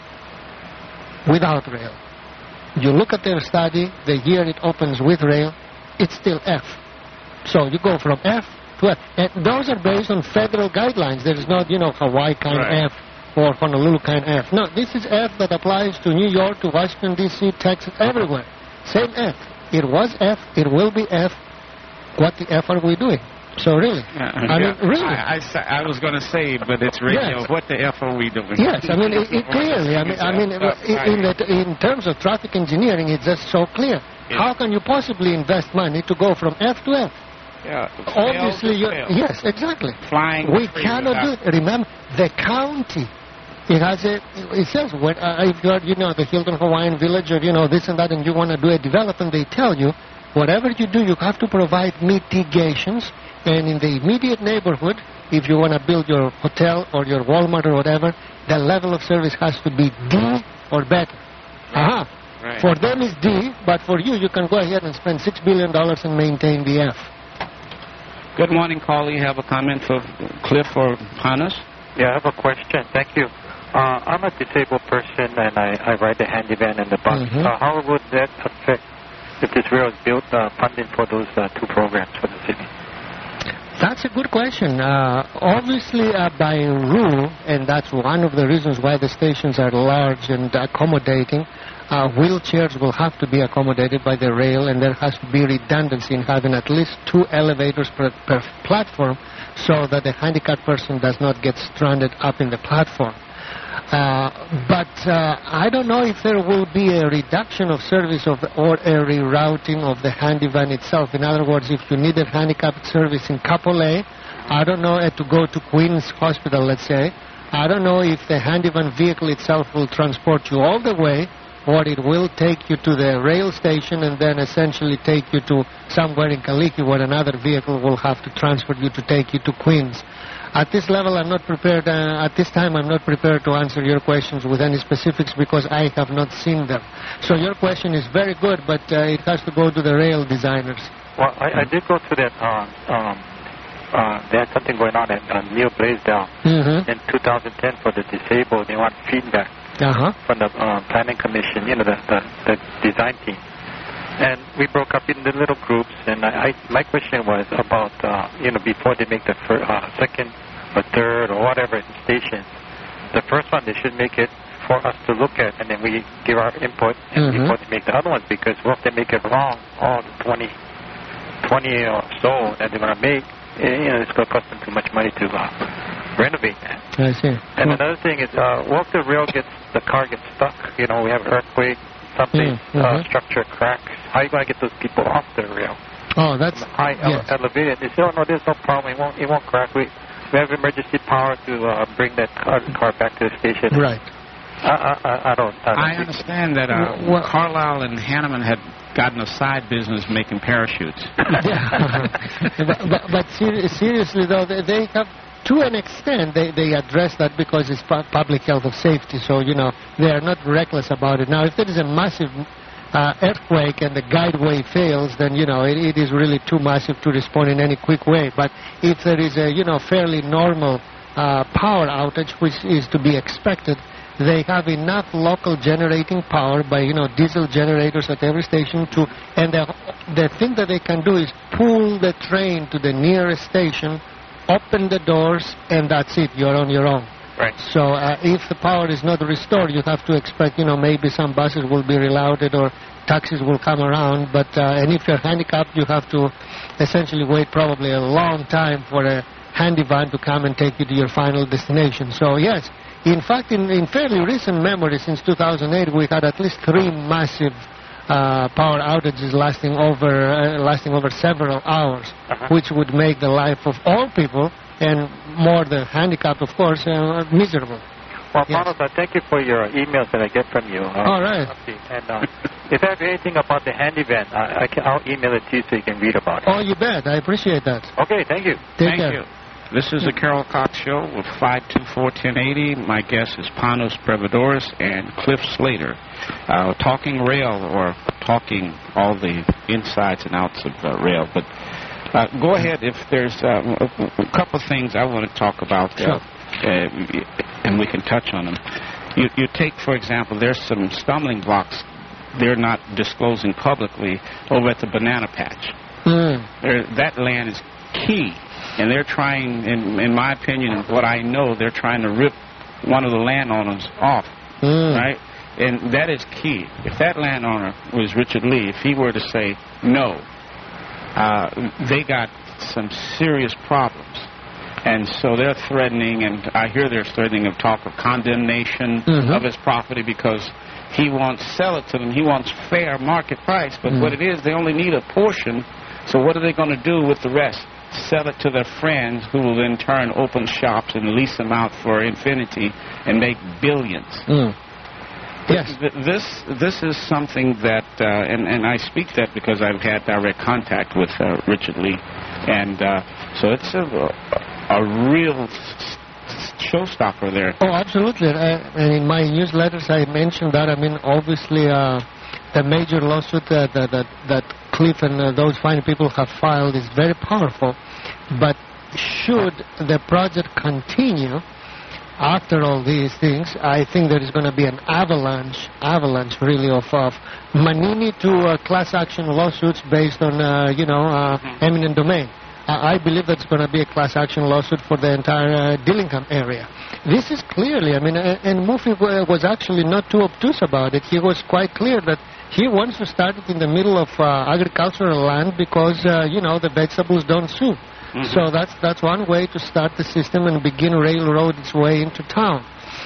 without rail. You look at their study, the year it opens with rail, it's still F. So you go from F to F. And those are based on federal guidelines. There is not, you know, Hawaii kind right. F or Honolulu kind F. No, this is F that applies to New York, to Washington, D C, Texas, everywhere. Same F. It was F. It will be F. What the F are we doing? So really, uh, I yeah. mean, really. I, I, I was going to say, but it's radio. Yes. What the F are we doing? Yes, I mean, it, it clearly. I mean, I mean, in, in, the, in terms of traffic engineering, it's just so clear. Yeah. How can you possibly invest money to go from F to F? Yeah. Obviously, you yes, exactly. Flying. We cannot do it. Remember, the county. It has a. It says when uh, if you're, you know, the Hilton Hawaiian Village or you know this and that, and you want to do a development, they tell you, whatever you do, you have to provide mitigations, And in the immediate neighborhood, if you want to build your hotel or your Walmart or whatever, the level of service has to be D or better. Uh-huh. Right. For them it's D, but for you, you can go ahead and spend six billion dollars and maintain the F. Good morning, caller. You have a comment for Cliff or Panos? Yeah, I have a question. Thank you. Uh, I'm a disabled person, and I, I ride the handy van and the bus. Mm-hmm. Uh, how would that affect, if this rail is built, uh, funding for those uh, two programs for the city? That's a good question. Uh, obviously, uh, by rule, and that's one of the reasons why the stations are large and accommodating, uh, wheelchairs will have to be accommodated by the rail, and there has to be redundancy in having at least two elevators per, per platform so that the handicapped person does not get stranded up in the platform. Uh, but uh, I don't know if there will be a reduction of service of, or a rerouting of the handy van itself. In other words, if you needed handicapped service in Kapolei, I don't know, uh, to go to Queen's Hospital, let's say, I don't know if the handy van vehicle itself will transport you all the way, or it will take you to the rail station and then essentially take you to somewhere in Kaliki where another vehicle will have to transport you to take you to Queens. At this level, I'm not prepared, uh, at this time, I'm not prepared to answer your questions with any specifics because I have not seen them. So your question is very good, but uh, it has to go to the rail designers. Well, I, I did go to that, uh, um, uh, they had something going on at uh, Neil Blaisdell Mm-hmm. in two thousand ten for the disabled. They want feedback Uh-huh. from the uh, planning commission, you know, the, the, the design team. And we broke up into little groups, and I, I, my question was about, uh, you know, before they make the fir- uh, second or third or whatever station, the first one, they should make it for us to look at, and then we give our input and Mhm. before they make the other ones, because what if they make it wrong, all the twenty, twenty or so that they're going to make, eh, you know, it's going to cost them too much money to uh, renovate that. I see. And Well, another thing is, uh, what if the rail gets, the car gets stuck? You know, we have an earthquake, something, Mm, uh, mhm. structure cracks. How are you going to get those people off the rail? oh, that's, High ele- yes. elevated. They say, oh, no, there's no problem. It won't, it won't crack. We, we have emergency power to uh, bring that car, car back to the station. Right. I, I, I- I don't, I don't I think- understand that uh, Well- Carlisle and Hanneman had gotten a side business making parachutes. Yeah. but but, but ser- seriously, though, they, they have, to an extent, they, they address that because it's pu- public health of safety. So, you know, they are not reckless about it. Now, if there is a massive uh, earthquake and the guideway fails, then, you know, it, it is really too massive to respond in any quick way. But if there is a, you know, fairly normal uh, power outage, which is to be expected, they have enough local generating power by, you know, diesel generators at every station to, and the, the thing that they can do is pull the train to the nearest station, open the doors, and that's it. You're on your own. Right. So uh, if the power is not restored, you have to expect, you know, maybe some buses will be rerouted or taxis will come around. But uh, and if you're handicapped, you have to essentially wait probably a long time for a handy van to come and take you to your final destination. So yes, in fact, in, in fairly recent memory, since two thousand eight, we had at least three massive uh, power outages lasting over uh, lasting over several hours, Uh-huh. which would make the life of all people, and more the handicapped, of course, uh, miserable. Well, Yes. Panos, I thank you for your emails that I get from you. Uh, All right. And uh, if I have anything about the handy van, I, I can, I'll email it to you so you can read about it. Oh, you bet. I appreciate that. Okay, thank you. Take Thank care. you. This is the Carol Cox Show with five two four, ten eighty. My guest is Panos Brevidoris and Cliff Slater. Uh, talking rail, or talking all the insides and outs of uh, rail. But uh, go ahead if there's uh, a, a couple of things I want to talk about, uh, Sure. uh, and we can touch on them. You, you take, for example, there's some stumbling blocks they're not disclosing publicly over at the Banana Patch. Mm. There, that land is key. And they're trying, in, in my opinion, and what I know, they're trying to rip one of the landowners off, Mm. right? And that is key. If that landowner was Richard Lee, if he were to say no, uh, they got some serious problems. And so they're threatening, and I hear they're threatening of talk of condemnation Mhm. of his property because he wants to sell it to them. He wants fair market price. But Mm. what it is, they only need a portion. So what are they going to do with the rest? Sell it to their friends, who will in turn open shops and lease them out for infinity and make billions. Mm. Yes. Th- This this is something that, uh, and, and I speak that because I've had direct contact with uh, Richard Lee. And uh, So it's a, a real showstopper there. Oh, absolutely. Uh, and in my newsletters, I mentioned that. I mean, obviously, uh, the major lawsuit uh, that, that, that Cliff and uh, those fine people have filed is very powerful. But should the project continue after all these things, I think there is going to be an avalanche, avalanche really, of, of Manini to uh, class action lawsuits based on, uh, you know, uh, eminent domain. I believe that's going to be a class action lawsuit for the entire uh, Dillingham area. This is clearly, I mean, uh, and Murphy was actually not too obtuse about it. He was quite clear that he wants to start it in the middle of uh, agricultural land because, uh, you know, the vegetables don't sue. Mm-hmm. So that's that's one way to start the system and begin railroad its way into town.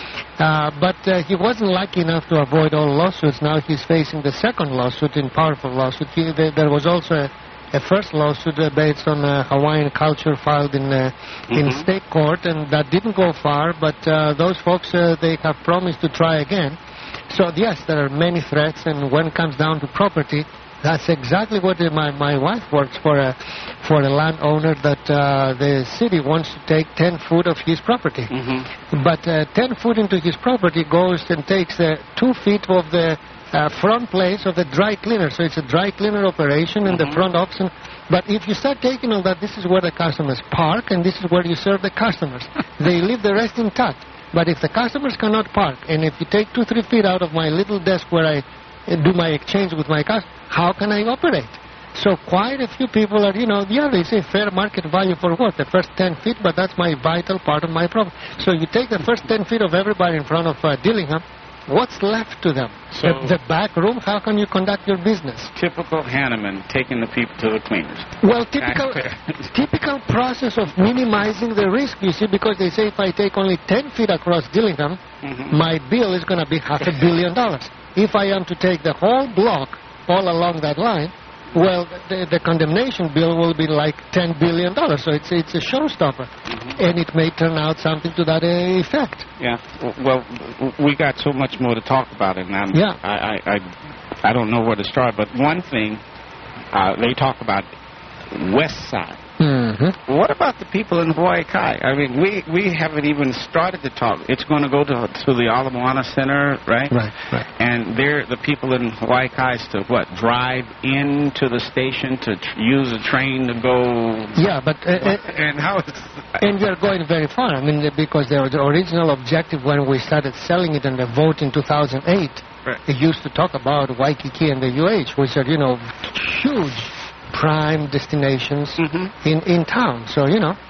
Uh, but uh, he wasn't lucky enough to avoid all lawsuits. Now he's facing the second lawsuit, in powerful lawsuit. He, there, there was also a A first lawsuit uh, based on uh, Hawaiian culture filed in uh, mm-hmm. in state court, and that didn't go far, but uh, those folks, uh, they have promised to try again. So, yes, there are many threats, and when it comes down to property, that's exactly what uh, my, my wife works for, a, for a landowner that uh, the city wants to take ten foot of his property. Mm-hmm. But uh, ten foot into his property goes and takes uh, two feet of the Uh, front place of the dry cleaner. So it's a dry cleaner operation in mm-hmm. the front option. But if you start taking all that, this is where the customers park and this is where you serve the customers. They leave the rest intact. But if the customers cannot park, and if you take two, three feet out of my little desk where I uh, do my exchange with my customers, how can I operate? So quite a few people are, you know, yeah, they say fair market value for what? The first ten feet, but that's my vital part of my problem. So you take the first ten feet of everybody in front of uh, Dillingham. What's left to them? So the, the back room? How can you conduct your business? Typical Hanneman taking the people to the cleaners. Well, typical typical process of minimizing the risk, you see, because they say if I take only ten feet across Dillingham, mm-hmm. my bill is going to be half a billion dollars. If I am to take the whole block all along that line, well, the, the condemnation bill will be like ten billion dollars. So it's it's a showstopper. Mm-hmm. And it may turn out something to that uh, effect. Yeah. Well, we got so much more to talk about it now. Yeah. I, I, I, I don't know where to start, but one thing, uh, they talk about West Side. Mm-hmm. What about the people in Hawaii Kai? I mean, we, we haven't even started to talk. It's going to go to, to the Ala Moana Center, right? Right, right. And they're the people in Hawaii Kai to, what, drive into the station to tr- use a train to go... Yeah, but... Uh, and how is... And we are going very far. I mean, because the, the original objective when we started selling it in the vote in two thousand eight, right. They used to talk about Waikiki and the U H, which are, you know, huge... prime destinations mm-hmm. in, in town. So, you know,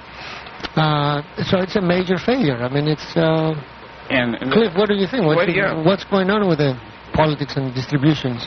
uh, so it's a major failure. I mean, it's... Uh, and, and Cliff, what do you think? What's, what do you, what's going on with the politics and distributions?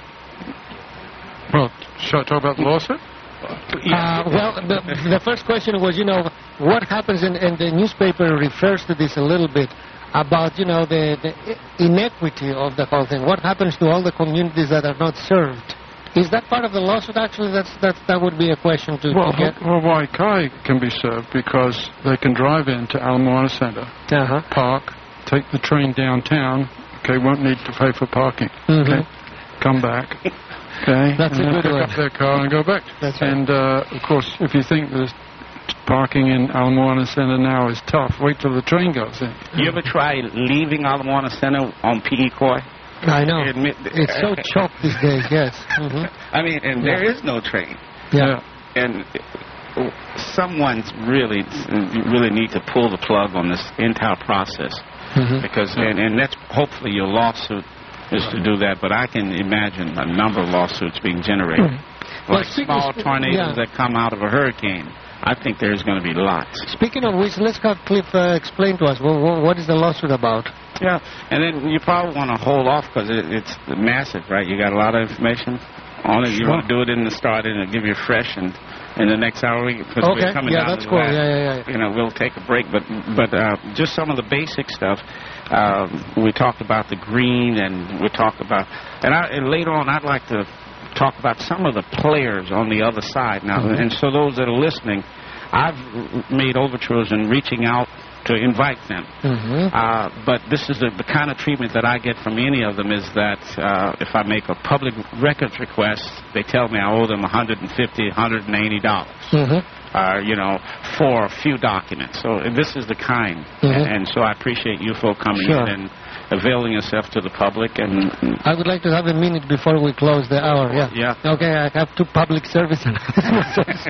Well, should I talk about the lawsuit? Uh, well, the, the first question was, you know, what happens, in, and the newspaper refers to this a little bit, about, you know, the, the inequity of the whole thing. What happens to all the communities that are not served? Is that part of the lawsuit, actually? That's, that's, that would be a question to, well, to get. Well, Waikai can be served because they can drive into Ala Moana Center, uh-huh. park, take the train downtown, okay, won't need to pay for parking, mm-hmm. okay, come back, okay, that's and a then good pick one. up their car and go back. That's right. And, uh, of course, if you think there's parking in Ala Moana Center now is tough, wait till the train goes in. You ever try leaving Ala Moana Center on Pi'ikoi? I know. Admit, it's so chopped these days, yes. Mm-hmm. I mean, and yeah. there is no train. Yeah. And someone's really, really need to pull the plug on this entire process. Mm-hmm. Because, and, and that's hopefully your lawsuit is to do that, but I can imagine a number of lawsuits being generated. Mm-hmm. Like well, small sp- tornadoes yeah. that come out of a hurricane. I think there's going to be lots. Speaking of which, let's have Cliff uh, explain to us, well, what is the lawsuit about? Yeah, and then you probably want to hold off because it, it's massive, right? You got a lot of information on it. You sure. want to do it in the start and give you fresh, and in the next hour, because okay. we're coming yeah, down that's to cool. that, yeah, yeah, yeah. you know, we'll take a break. But but uh, just some of the basic stuff. Uh, we talked about the green, and we talked about, and, I, and later on, I'd like to talk about some of the players on the other side now. Mm-hmm. And so those that are listening, I've made overtures and reaching out to invite them. Mm-hmm. Uh, but this is the, the kind of treatment that I get from any of them is that uh, if I make a public records request, they tell me I owe them one hundred fifty dollars, one hundred eighty dollars. Mm-hmm. are, you know, for a few documents. So this is the kind. Mm-hmm. and, and so I appreciate you folk coming Sure. in and availing yourself to the public. And I would like to have a minute before we close the hour. Yeah. Yeah. Okay, I have two public service announcements.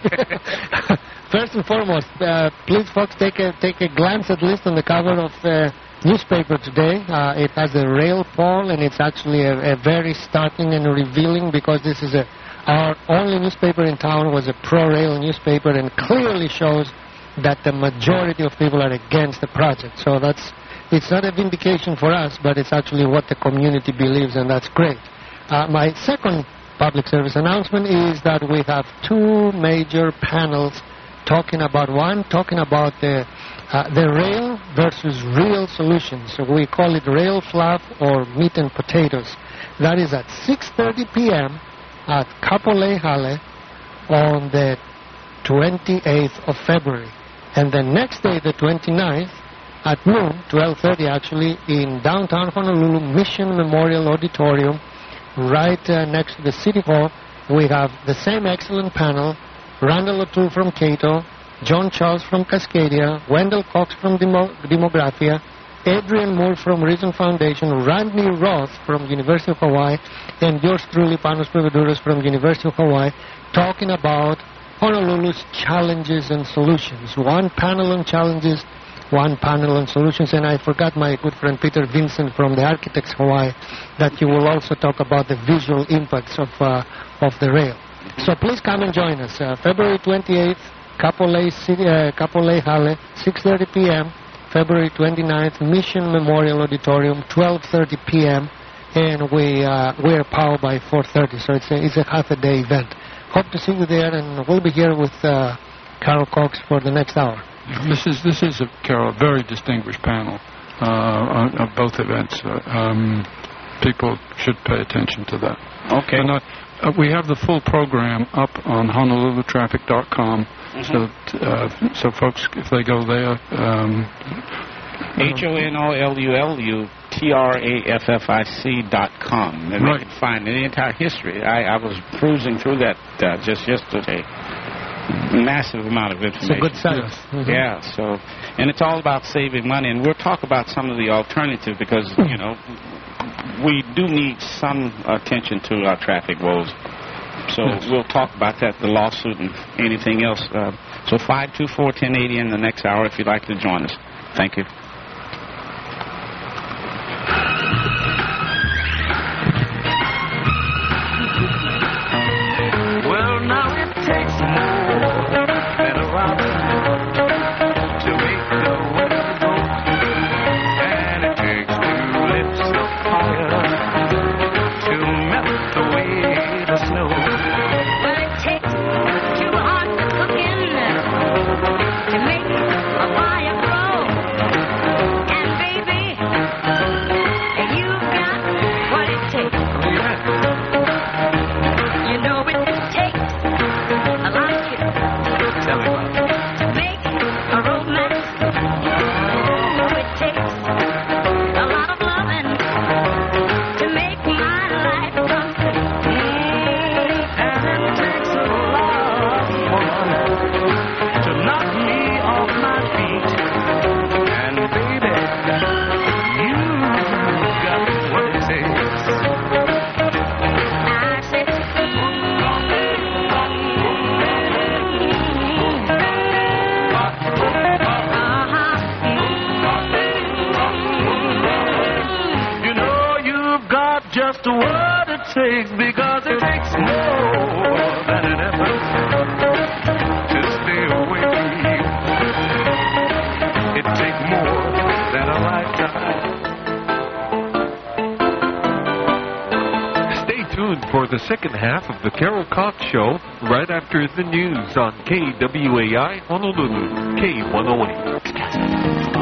First and foremost, uh, please, folks, take a take a glance at least on the cover of the newspaper today. Uh, it has a rail poll, and it's actually a, a very startling and revealing, because this is a our only newspaper in town was a pro-rail newspaper, and clearly shows that the majority of people are against the project. So that's it's not a vindication for us, but it's actually what the community believes, and that's great. Uh, my second public service announcement is that we have two major panels talking about, one talking about the uh, the rail versus real solutions. So we call it rail fluff or meat and potatoes. That is at six thirty p.m. at Kapolei Hale on the twenty-eighth of February. And the next day, the twenty-ninth, at noon, twelve thirty actually, in downtown Honolulu, Mission Memorial Auditorium, right uh, next to the City Hall, we have the same excellent panel: Randall O'Toole from Cato, John Charles from Cascadia, Wendell Cox from Demo- Demographia, Adrian Moore from Reason Foundation, Randy Roth from University of Hawaii, and yours truly, Panos Proveduras from University of Hawaii, talking about Honolulu's challenges and solutions. One panel on challenges, one panel on solutions, and I forgot my good friend Peter Vincent from the Architects Hawaii, that you will also talk about the visual impacts of uh, of the rail. So please come and join us. Uh, February twenty-eighth, Kapolei, City, uh, Kapolei Hale, six thirty p.m. February twenty-ninth, Mission Memorial Auditorium, twelve thirty p.m. And we uh, we're powered by four thirty, so it's a, it's a half a day event. Hope to see you there, and we'll be here with uh, Carol Cox for the next hour. This is this is a, Carol, a very distinguished panel uh, on, on both events. Uh, um, people should pay attention to that. Okay. And, uh, uh, we have the full program up on honolulu traffic dot com. Mm-hmm. So, uh, so folks, if they go there, um, H O N O L U L U T R A F F I C dot com. And right. They can find the entire history. I, I was cruising through that uh, just yesterday. Massive amount of information. It's a good site. Yes. Mm-hmm. Yeah, so, and it's all about saving money. And we'll talk about some of the alternative because, you know, we do need some attention to our traffic woes. So yes. We'll talk about that, the lawsuit and anything else. Uh, so five two four, ten eighty in the next hour if you'd like to join us. Thank you. Well, now it takes more than a robin to make the world go. And it takes two lips of fire to melt away the snow. Well, it takes two hearts of cooking to make a fire grow. And baby, you've got what it takes. You know it takes a lot of kids Tell me about it. to make a romance. Oh, it takes a lot of loving to make my life come true. And it takes a lot of woman to knock me off my feet. And baby, you've got what it takes. I said, You know you've got just what it takes because it takes more than an effort to stay away. It takes more than a lifetime. Stay tuned for the second half of the Carol Cox Show right after the news on K W A I Honolulu, K one oh eight.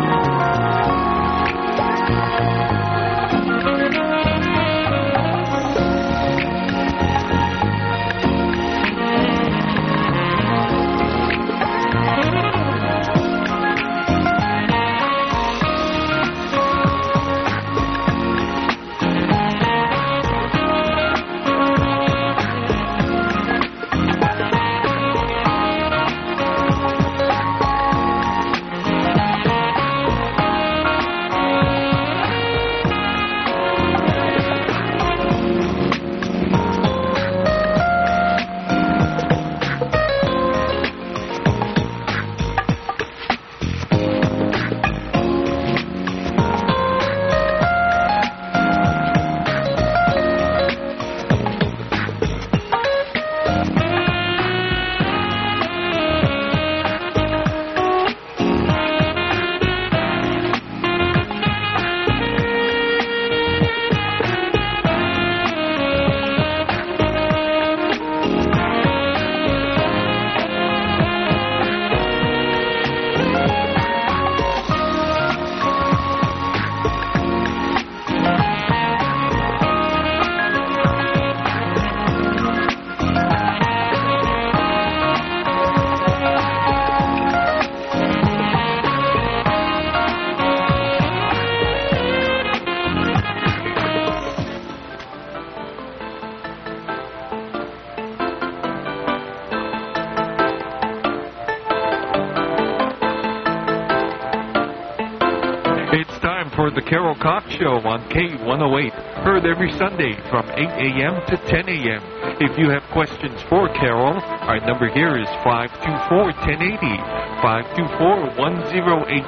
The Carol Cox Show on K one oh eight, heard every Sunday from eight a.m. to ten a.m. If you have questions for Carol, our number here is five two four, one oh eight oh, five two four, one oh eight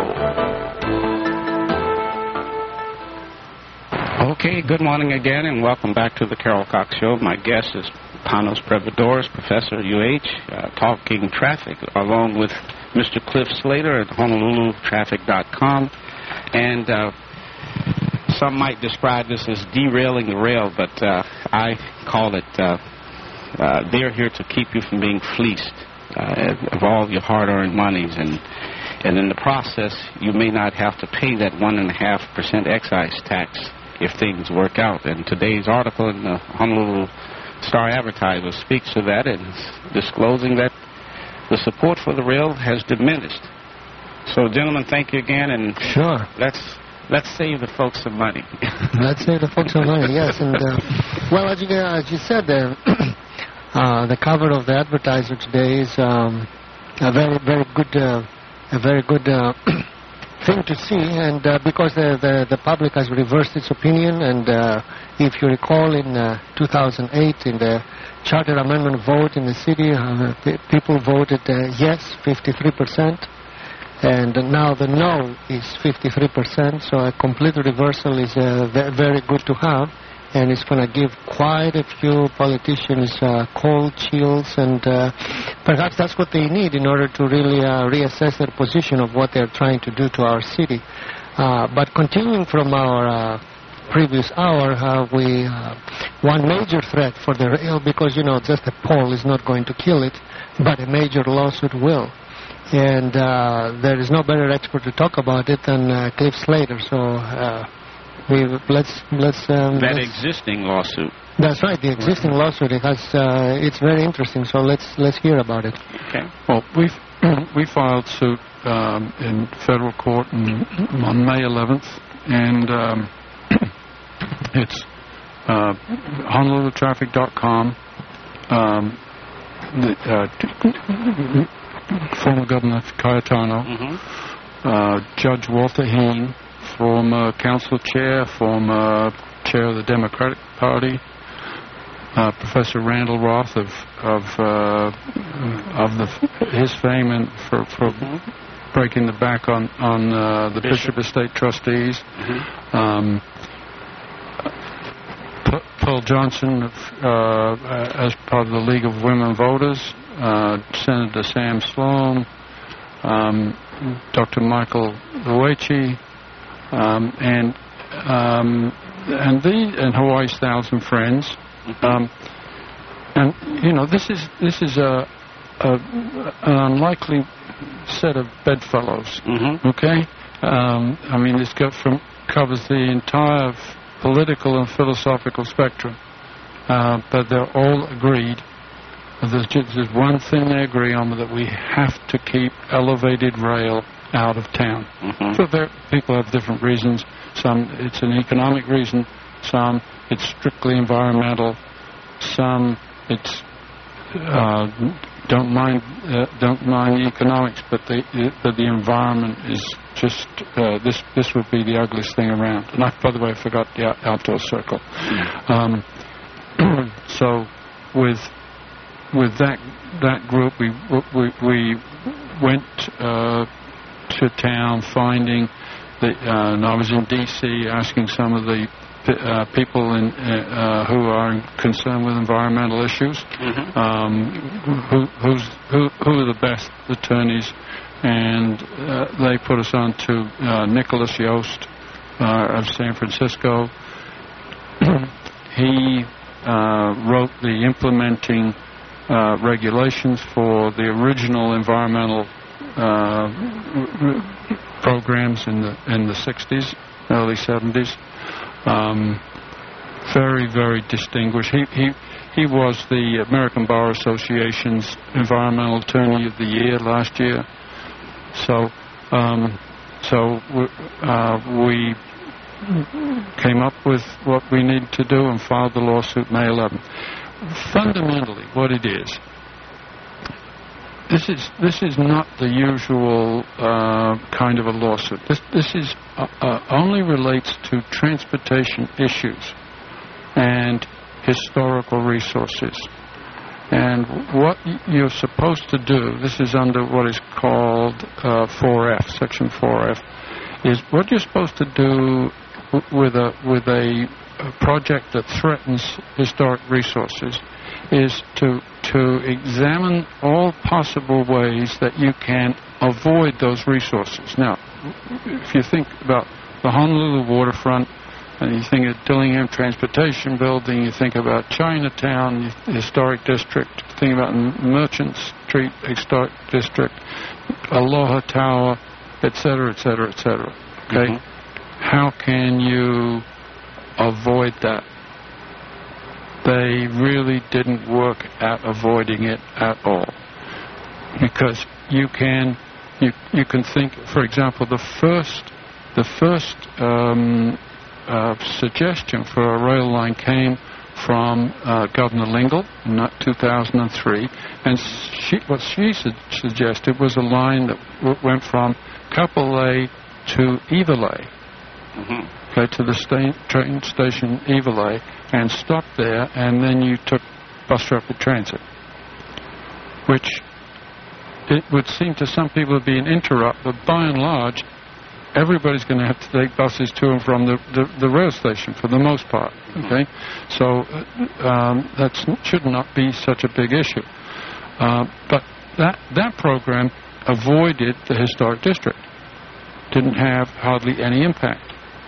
oh. Okay, good morning again, and welcome back to the Carol Cox Show. My guest is Panos Prevedouris, professor at U H, uh, talking traffic, along with Mister Cliff Slater at Honolulu Traffic dot com. And uh, some might describe this as derailing the rail, but uh, I call it, uh, uh, they're here to keep you from being fleeced uh, of all your hard-earned monies. And, and in the process, you may not have to pay that one point five percent excise tax if things work out. And today's article in the Honolulu Star Advertiser speaks to that and is disclosing that the support for the rail has diminished. So, gentlemen, thank you again, and sure, let's let's save the folks some money. Let's save the folks some money, yes. And uh, well, as you as you said, uh, uh, the cover of the Advertiser today is um, a very very good uh, a very good uh, thing to see, and uh, because the, the the public has reversed its opinion, and uh, if you recall, in uh, two thousand eight, in the charter amendment vote in the city, uh, p- people voted uh, yes, fifty-three percent. And now the no is fifty-three percent, so a complete reversal is uh, ve- very good to have, and it's going to give quite a few politicians uh, cold chills, and uh, perhaps that's what they need in order to really uh, reassess their position of what they're trying to do to our city. Uh, but continuing from our uh, previous hour, uh, we uh, one major threat for the rail, because, you know, just a poll is not going to kill it, but a major lawsuit will. And uh, there is no better expert to talk about it than uh, Cliff Slater. So uh, we let's let's um, that let's, existing lawsuit. That's right, the existing lawsuit. It has uh, it's very interesting. So let's let's hear about it. Okay. Well, we we filed suit um, in federal court in, on May eleventh, and um, it's uh, Honolulu Traffic dot com. Um, the, uh, former Governor Cayetano, Mm-hmm. uh, Judge Walter Heen, former council chair, former chair of the Democratic Party, uh, Professor Randall Roth of of uh, of the his fame and for, for Mm-hmm. breaking the back on on uh, the Bishop. Bishop Estate trustees. Mm-hmm. Um, P- Pearl Johnson, uh, as part of the League of Women Voters. Uh, Senator Sam Sloan, um, Doctor Michael Luechi, um, and um, and the and Hawaii's Thousand Friends, um, and you know this is this is a, a an unlikely set of bedfellows. Mm-hmm. Okay, um, I mean this go from covers the entire political and philosophical spectrum, uh, but they're all agreed. There's just there's one thing they agree on, that we have to keep elevated rail out of town. Mm-hmm. So there, people have different reasons. Some it's an economic reason. Some it's strictly environmental. Some it's uh, don't mind uh, don't mind the economics, but the but the environment is just uh, this this would be the ugliest thing around. And I, by the way, I forgot the out- outdoor circle. Um, so with With that that group, we we, we went uh, to town, finding the. Uh, and I was in D C asking some of the uh, people in, uh, who are concerned with environmental issues, Mm-hmm. um, who who's, who who are the best attorneys, and uh, they put us on to uh, Nicholas Yost uh, of San Francisco. He uh, wrote the implementing Uh, regulations for the original environmental uh, r- programs in the in the sixties, early seventies. Um, very, very distinguished. He he he was the American Bar Association's Environmental Attorney of the Year last year. So um, so w- uh, we came up with what we needed to do and filed the lawsuit May eleventh. Fundamentally, what it is, this is this is not the usual uh, kind of a lawsuit. This this is uh, uh, only relates to transportation issues and historical resources. And what you're supposed to do, this is under what is called uh, four F, Section four F, is what you're supposed to do w- with a with a, a project that threatens historic resources is to to examine all possible ways that you can avoid those resources. Now, if you think about the Honolulu waterfront, and you think of Dillingham Transportation Building, you think about Chinatown Historic District, you think about Merchant Street Historic District, Aloha Tower, et cetera, et cetera, et cetera. Okay? Mm-hmm. How can you avoid that? They really didn't work at avoiding it at all. Because you can, you, you can think, for example, the first, the first, um, Uh, suggestion for a rail line came from uh, Governor Lingle in two thousand three, and she, what she su- suggested was a line that w- went from Kapolei to Ivalai, mm-hmm. okay, to the sta- train station Ivalai, and stopped there, and then you took bus rapid transit, which it would seem to some people to be an interrupt, but by and large, everybody's going to have to take buses to and from the, the, the rail station for the most part, okay? So um, that should not be such a big issue. Uh, but that, that program avoided the historic district. Didn't have hardly any impact.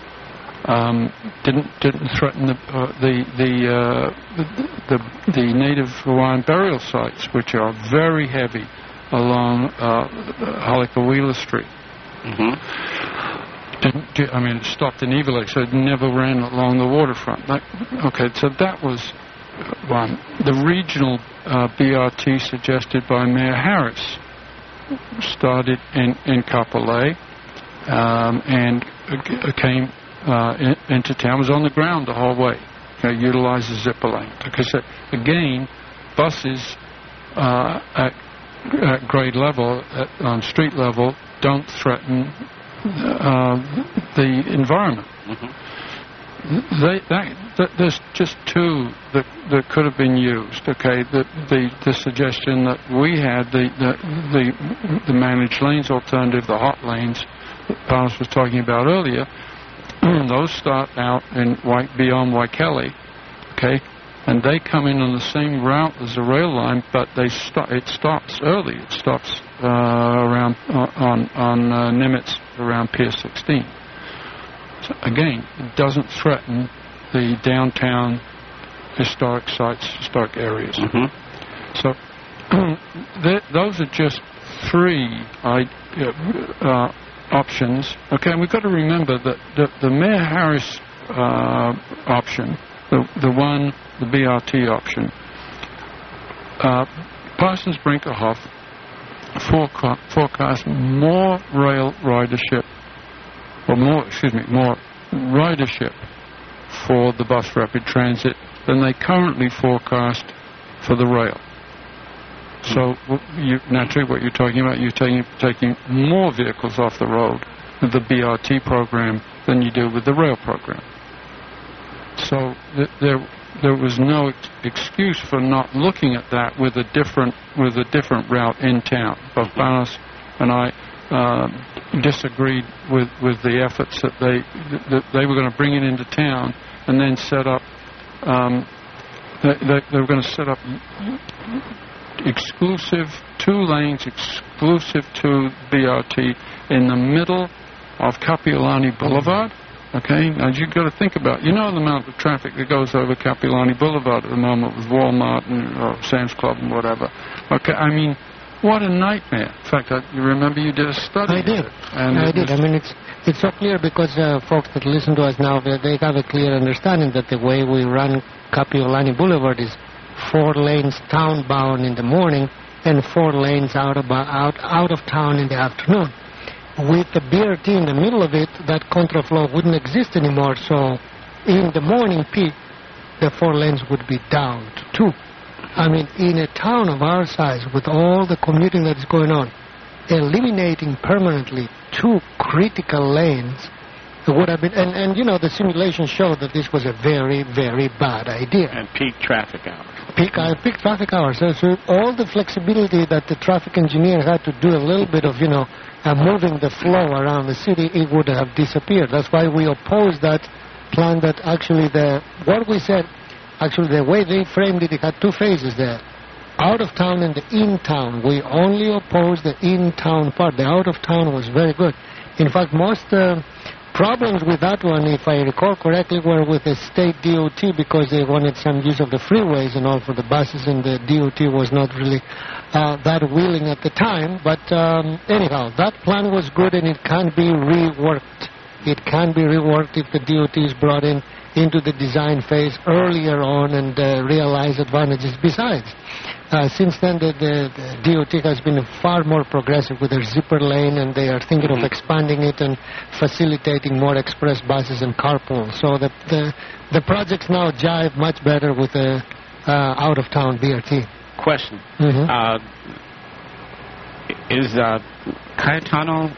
Um, didn't didn't threaten the uh, the the, uh, the the the native Hawaiian burial sites, which are very heavy along uh, Halakawila Street. Mm-hmm. Didn't do, I mean, it stopped in Evelake, so it never ran along the waterfront. That, okay, so that was one. The regional uh, B R T suggested by Mayor Harris started in, in Kapolei um, and uh, came uh, in, into town, was on the ground the whole way, okay, utilizes zipper lane. Because, uh, again, buses uh, at, at grade level, at, on street level, don't threaten uh, the environment. Mm-hmm. They, that, that, there's just two that, that could have been used. Okay, the the, the suggestion that we had, the, the the the managed lanes alternative, the hot lanes that Panos was talking about earlier, those start out in White, beyond Waikele. Okay. And they come in on the same route as the rail line, but they sto- it stops early. It stops uh, around uh, on on uh, Nimitz around Pier sixteen. So again, it doesn't threaten the downtown historic sites, historic areas. Mm-hmm. So th- those are just three uh, uh, options. Okay, and we've got to remember that the, the Mayor Harris uh, option, the the one. the B R T option. Uh, Parsons Brinckerhoff foreca- forecast more rail ridership, or more, excuse me, more ridership for the bus rapid transit than they currently forecast for the rail. So you, naturally what you're talking about, you're taking, taking more vehicles off the road with the B R T program than you do with the rail program. So th- there there was no ex- excuse for not looking at that with a different with a different route in town. Both Panos and I uh, disagreed with, with the efforts that they that they were going to bring it into town and then set up. Um, they, they, they were going to set up exclusive two lanes, exclusive to B R T in the middle of Kapiolani Boulevard. Okay, now you've got to think about, you know the amount of traffic that goes over Kapiolani Boulevard at the moment with Walmart and or Sam's Club and whatever. Okay, I mean, what a nightmare. In fact, I, you remember you did a study. I did. And I did. I mean, it's it's so clear because uh, folks that listen to us now, they, they have a clear understanding that the way we run Kapiolani Boulevard is four lanes town-bound in the morning and four lanes out of, out, out of town in the afternoon. With the B R T in the middle of it, that contraflow wouldn't exist anymore, so in the morning peak, the four lanes would be down to two. I mean, in a town of our size, with all the commuting that is going on, eliminating permanently two critical lanes It would have been, and, and you know, the simulation showed that this was a very, very bad idea. And peak traffic hours. Peak, uh, peak traffic hours. So, so all the flexibility that the traffic engineer had to do a little bit of, you know, uh, moving the flow around the city, it would have disappeared. That's why we opposed that plan. That actually the what we said, actually the way they framed it, it had two phases there. Out of town and the in town. We only opposed the in town part. The out of town was very good. In fact, most uh, problems with that one, if I recall correctly, were with the state D O T because they wanted some use of the freeways and all for the buses, and the D O T was not really uh, that willing at the time. But um, anyhow, that plan was good, and it can be reworked. It can be reworked if the D O T is brought in into the design phase earlier on and uh, realize advantages. Besides, uh, since then the, the, the D O T has been far more progressive with their zipper lane, and they are thinking of expanding it and facilitating more express buses and carpool. So the the, the projects now jive much better with the uh, out-of-town B R T. Question. Mm-hmm. Uh, is uh, Cayetano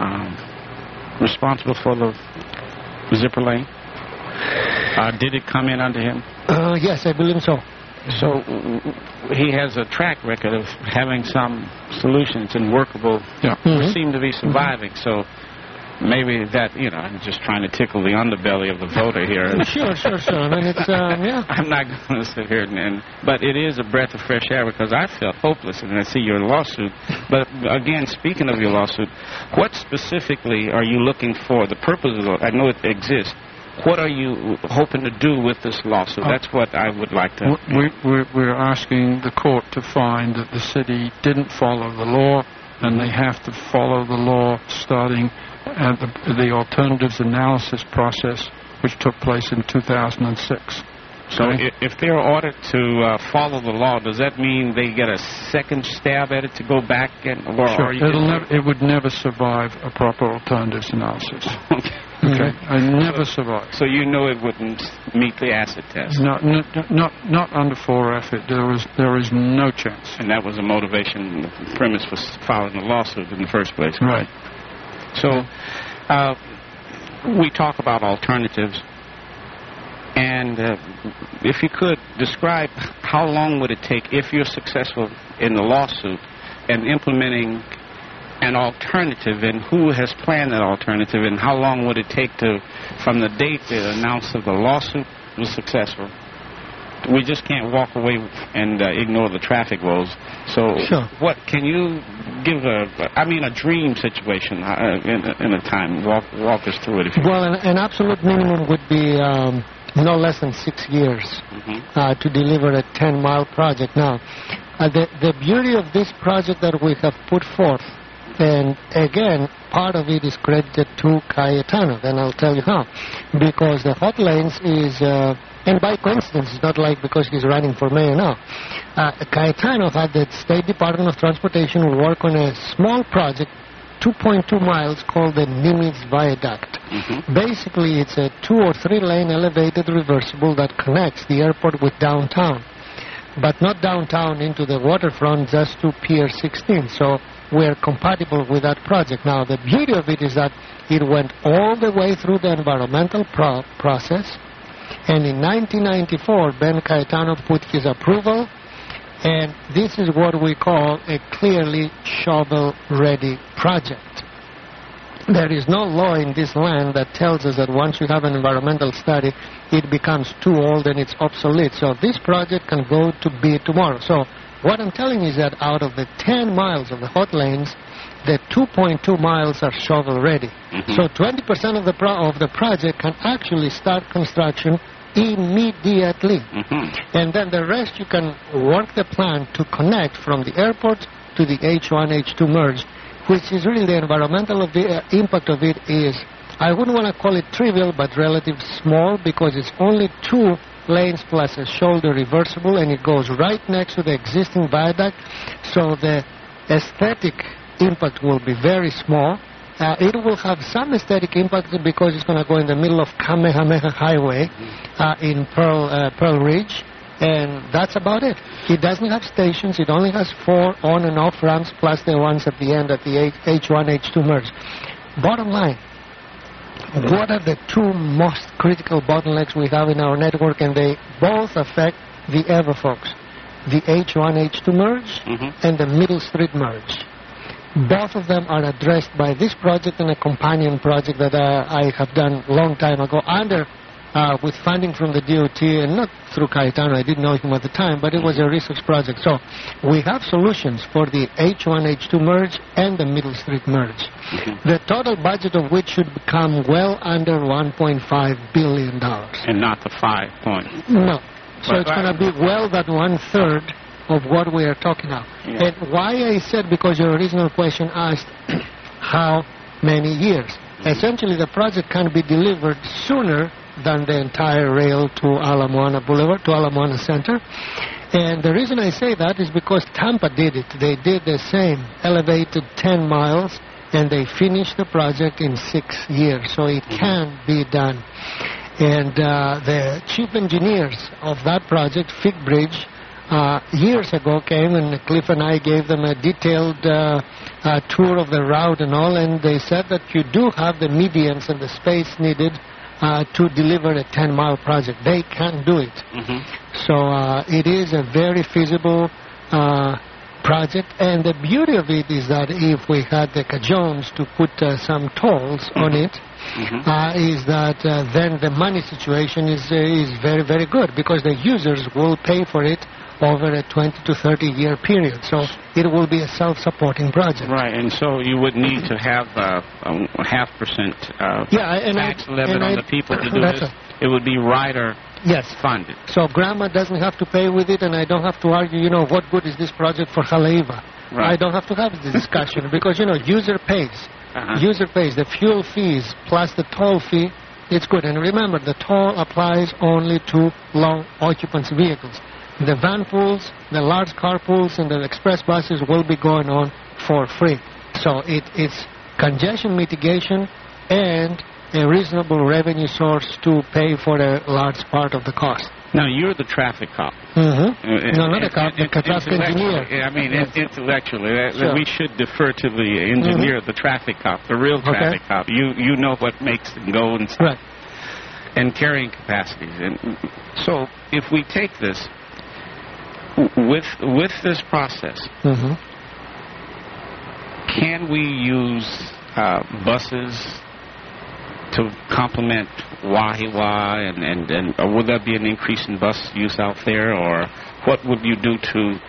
um, responsible for the zipper lane? Uh, did it come in under him? Uh, yes, I believe so. So he has a track record of having some solutions and workable, Yeah. Mhm. seem to be surviving. So maybe that, you know, I'm just trying to tickle the underbelly of the voter here. Sure, sure, sure. I mean, it's, um, yeah. I'm not going to sit here and, and, but it is a breath of fresh air because I felt hopeless and I see your lawsuit. But again, speaking of your lawsuit, what specifically are you looking for? The purpose of the, I know it exists. What are you hoping to do with this lawsuit? Uh, That's what I would like to. We, we're, we're asking the court to find that the city didn't follow the law, and they have to follow the law starting at the, the alternatives analysis process, which took place in two thousand six. So Okay. i- if they're ordered to uh, follow the law, does that mean they get a second stab at it to go back and? Or Sure. are you It'll never, it would never survive a proper alternatives analysis. Okay. I never survive. So you know it wouldn't meet the acid test. Not, not, not, not under four F. It, there was, there is no chance. And that was the motivation, the premise for s- filing the lawsuit in the first place. Right. So uh, we talk about alternatives. And uh, if you could describe how long would it take if you're successful in the lawsuit and implementing an alternative, and who has planned that alternative, and how long would it take to, from the date the announce of the lawsuit was successful? We just can't walk away and uh, ignore the traffic woes. So, Sure. what can you give a? I mean, a dream situation uh, in, in a time. Walk walk us through it, if you. Well, an, an absolute minimum would be um, no less than six years Mhm. uh, to deliver a ten-mile project. Now, uh, the, the beauty of this project that we have put forth, and again, part of it is credited to Cayetano, and I'll tell you how. Because the hot lanes is, uh, and by coincidence, it's not like because he's running for mayor now. Uh, Cayetano had the State Department of Transportation work on a small project, two point two miles, called the Nimitz Viaduct. Mhm. Basically, it's a two or three lane elevated reversible that connects the airport with downtown, but not downtown into the waterfront, just to Pier sixteen. So we're compatible with that project. Now, the beauty of it is that it went all the way through the environmental pro- process, and in nineteen ninety-four, Ben Cayetano put his approval, and this is what we call a clearly shovel-ready project. There is no law in this land that tells us that once you have an environmental study, it becomes too old and it's obsolete. So this project can go to be tomorrow. So what I'm telling you is that out of the ten miles of the hot lanes, the two point two miles are shovel-ready. Mhm. So twenty percent of the pro- of the project can actually start construction immediately. Mhm. And then the rest you can work the plan to connect from the airport to the H one H two merge, which is really the environmental of the, uh, impact of it is, I wouldn't want to call it trivial, but relatively small, because it's only two lanes plus a shoulder reversible, and it goes right next to the existing viaduct, so the aesthetic impact will be very small. Uh, it will have some aesthetic impact because it's going to go in the middle of Kamehameha Highway uh, in Pearl, uh, Pearl Ridge, and that's about it. It doesn't have stations. It only has four on and off ramps plus the ones at the end at the H- H1, H two merge. Bottom line, what are the two most critical bottlenecks we have in our network, and they both affect the EVER folks, the H one H two merge Mhm. and the Middle Street merge. Both of them are addressed by this project and a companion project that uh, I have done a long time ago under uh, with funding from the D O T, and not through Cayetano. I didn't know him at the time, but it was a research project. So we have solutions for the H one H two merge and the Middle Street merge. The total budget of which should become well under one point five billion dollars. And not the five point. No. So But- it's going to be well that one-third of what we are talking about. Yeah. And why I said, because your original question asked how many years. Essentially, the project can be delivered sooner than the entire rail to Ala Moana Boulevard, to Ala Moana Center. And the reason I say that is because Tampa did it. They did the same, elevated ten miles, and they finished the project in six years. So it can be done. And uh, the chief engineers of that project, Fig Bridge, uh, years ago came, and Cliff and I gave them a detailed uh, uh, tour of the route and all, and they said that you do have the medians and the space needed uh, to deliver a ten-mile project. They can do it. Mhm. So uh, it is a very feasible uh, project, and the beauty of it is that if we had the Cajones to put uh, some tolls on it, Mhm. uh, is that uh, then the money situation is uh, is very, very good, because the users will pay for it over a twenty to thirty year period. So it will be a self-supporting project. Right, and so you would need to have uh, a half percent uh, Yeah, I- and I- tax limit and on I- the people to do that's this. right. It would be rider Yes. funded. So Grandma doesn't have to pay with it, and I don't have to argue, you know, what good is this project for Haleiwa? Right. I don't have to have this discussion because, you know, user pays. Uh-huh. User pays. The fuel fees plus the toll fee, it's good. And remember, the toll applies only to long occupancy vehicles. The van pools, the large car pools, and the express buses will be going on for free. So it, it's congestion mitigation and a reasonable revenue source to pay for a large part of the cost. Now, you're the traffic cop. Mm-hmm. Uh, No, not a in- cop, in- the traffic engineer. intellectually, I mean, in- intellectually, that, that Sure. we should defer to the engineer, the traffic cop, the real Okay. traffic cop. You you know what makes it go and Right. and carrying capacities. And so, if we take this w- with with this process, Mm-hmm. can we use uh, buses to complement Wahiwa, and, and, and or would there be an increase in bus use out there, or what would you do to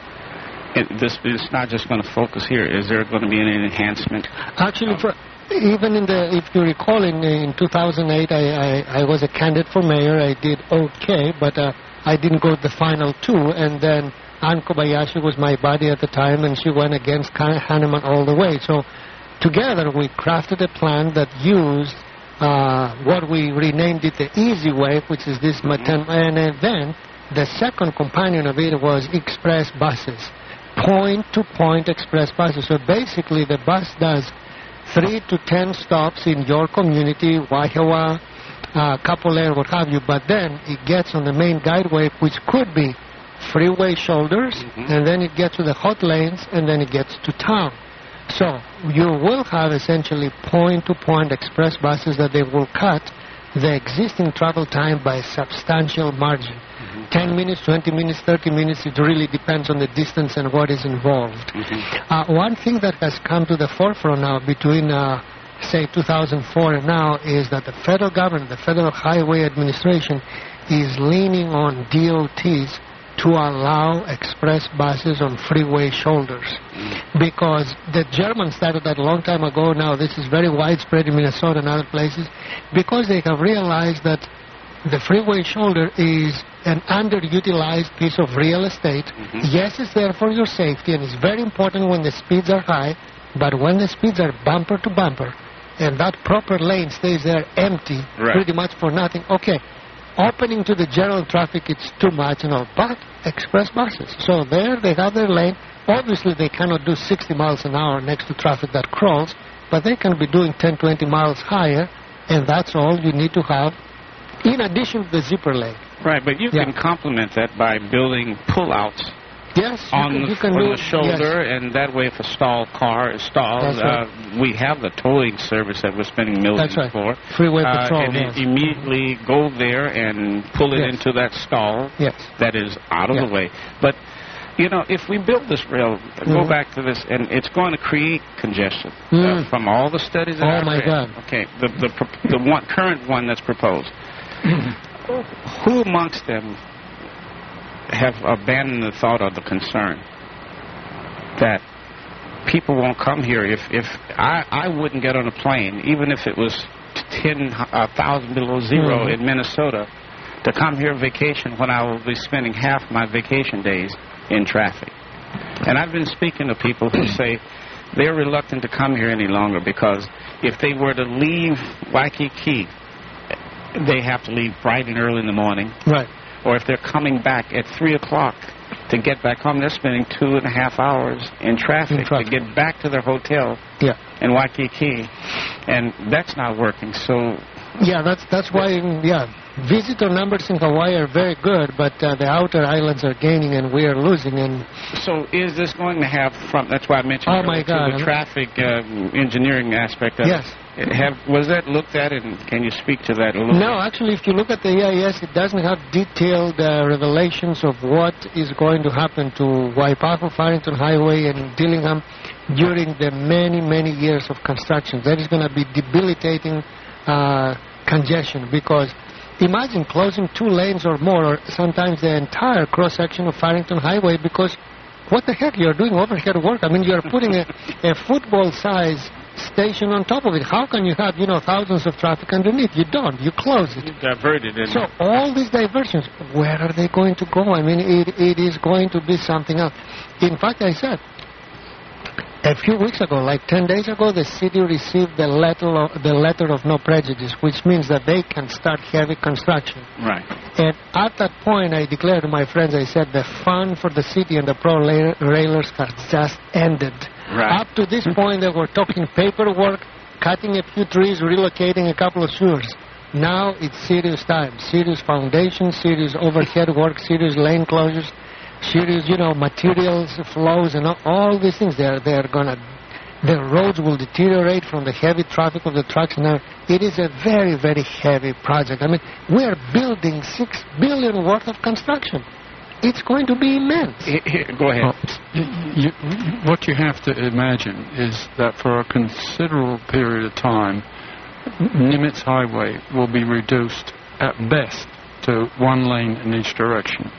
it, this? It's not just going to focus here. Is there going to be an enhancement? Actually, for, even in the, if you recall, in in two thousand eight, I, I, I was a candidate for mayor. I did okay, but uh, I didn't go the final two. And then Ann Kobayashi was my buddy at the time, and she went against Karen Hanneman all the way. So together we crafted a plan that used uh, what we renamed it the easy way, which is this Maten. And uh, then the second companion of it was express buses, point-to-point express buses. So basically the bus does three to ten stops in your community, Wahiwa, uh, Kapolei, what have you, but then it gets on the main guideway, which could be freeway shoulders, Mhm. and then it gets to the hot lanes, and then it gets to town. So you will have essentially point-to-point express buses that they will cut the existing travel time by a substantial margin. ten minutes, twenty minutes, thirty minutes, it really depends on the distance and what is involved. Uh, one thing that has come to the forefront now between, uh, say, two thousand four and now is that the federal government, the Federal Highway Administration, is leaning on D O Ts to allow express buses on freeway shoulders. Because the Germans started that a long time ago now. This is very widespread in Minnesota and other places, because they have realized that the freeway shoulder is an underutilized piece of real estate. Yes, it's there for your safety, and it's very important when the speeds are high, but when the speeds are bumper to bumper, and that proper lane stays there empty, Right. pretty much for nothing, okay, opening to the general traffic, it's too much and all, but express buses. So there they have their lane. Obviously, they cannot do sixty miles an hour next to traffic that crawls, but they can be doing ten, twenty miles higher, and that's all you need to have, in addition to the zipper lane. Right, but you Yeah. can complement that by building pullouts Yes, you on, can, the, you can on do the shoulder, yes. and that way if a stalled car is stalled, That's right. uh, we have the towing service that we're spending millions That's right. for. Freeway Uh, patrol. and yes. it immediately go there and pull it Yes. into that stall Yes. that is out of Yeah. the way. But, you know, if we build this rail, go Mhm. back to this, and it's going to create congestion. Mm. Uh, from all the studies that Oh, I've my read. God. Okay, the, the, pro- the one, current one that's proposed. Who amongst them have abandoned the thought or the concern that people won't come here if, if I, I wouldn't get on a plane, even if it was ten thousand below 0 Mhm. in Minnesota, to come here vacation when I will be spending half my vacation days in traffic. And I've been speaking to people who say they're reluctant to come here any longer because if they were to leave Waikiki, they have to leave bright and early in the morning. Right. Or if they're coming back at three o'clock to get back home, they're spending two and a half hours in traffic, In traffic. to get back to their hotel Yeah. in Waikiki. And that's not working. So, Yeah, that's that's why. Yeah, visitor numbers in Hawaii are very good, but uh, the outer islands are gaining and we are losing. And so is this going to have, from, that's why I mentioned Oh, my earlier, to God. the traffic uh, engineering aspect of Yes. it. Have, was that looked at, and can you speak to that a little no, actually, if you look at the E I S, it doesn't have detailed uh, revelations of what is going to happen to Waipahu, Farrington Highway, and Dillingham during the many, many years of construction. That is going to be debilitating uh, congestion because imagine closing two lanes or more, or sometimes the entire cross-section of Farrington Highway because what the heck, you're doing overhead work. I mean, you're putting a, a football-size station on top of it. How can you have, you know, thousands of traffic underneath? You don't. You close it. diverted? In So all these diversions, where are they going to go? I mean, it, it is going to be something else. In fact, I said, a few weeks ago, like ten days ago, the city received the letter of, the letter of no prejudice, which means that they can start heavy construction. Right. And at that point, I declared to my friends, I said, the fun for the city and the pro-railers has just ended. Right. Up to this point, they were talking paperwork, cutting a few trees, relocating a couple of sewers. Now it's serious time. Serious foundations, serious overhead work, serious lane closures, serious, you know, materials flows, and all, all these things. They're they're gonna, the roads will deteriorate from the heavy traffic of the trucks. Now it is a very very heavy project. I mean, we are building six billion worth of construction. It's going to be immense. Here, here, go ahead. Well, you, you, what you have to imagine is that for a considerable period of time, Nimitz Highway will be reduced at best to one lane in each direction.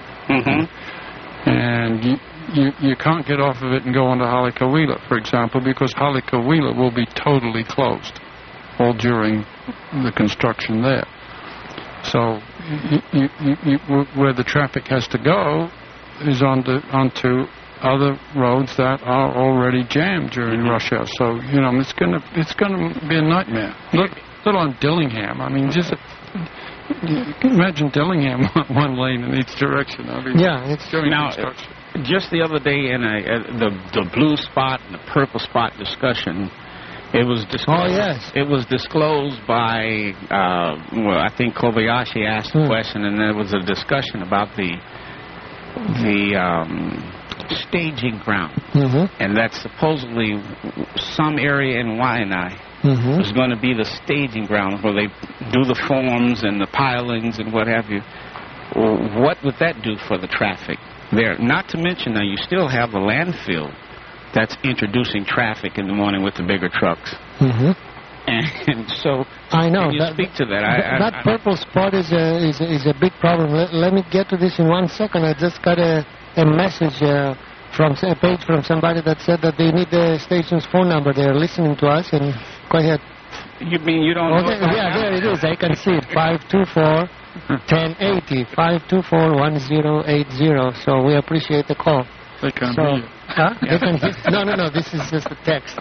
Mm-hmm. And you, you, you can't get off of it and go onto Halikawila, for example, because Halikawila will be totally closed all during the construction there. So you, you, you, you, where the traffic has to go is onto, onto other roads that are already jammed during Mm-hmm. rush hour. So, you know, it's going to it's gonna be a nightmare. Look, look on Dillingham. I mean, just you can imagine Dillingham one lane in each direction. I mean, Yeah, it's during Now, construction. just the other day in a, a, the the blue spot and the purple spot discussion, it was disclosed. Oh, yes. It was disclosed by uh, well, I think Kobayashi asked the Hmm. question, and there was a discussion about the the um, staging ground, Mm-hmm. and that supposedly some area in Waianae Mm-hmm. is going to be the staging ground where they do the forms and the pilings and what have you. Well, what would that do for the traffic there? Not to mention, now you still have the landfill that's introducing traffic in the morning with the bigger trucks. Mm-hmm. And so, I know. can you that, speak to that? I, th- I, that I, purple spot is a, is a, is a big problem. Let, let me get to this in one second. I just got a, a message uh, from s- a page from somebody that said that they need the station's phone number. They are listening to us, and go ahead. you mean you don't Oh, know there, about yeah, that? there it is. I can see it. five two four, one zero eight zero. five two four, one zero eight zero. So we appreciate the call. They can't So, hear you. huh? They can hear. No, no, no. This is just a text.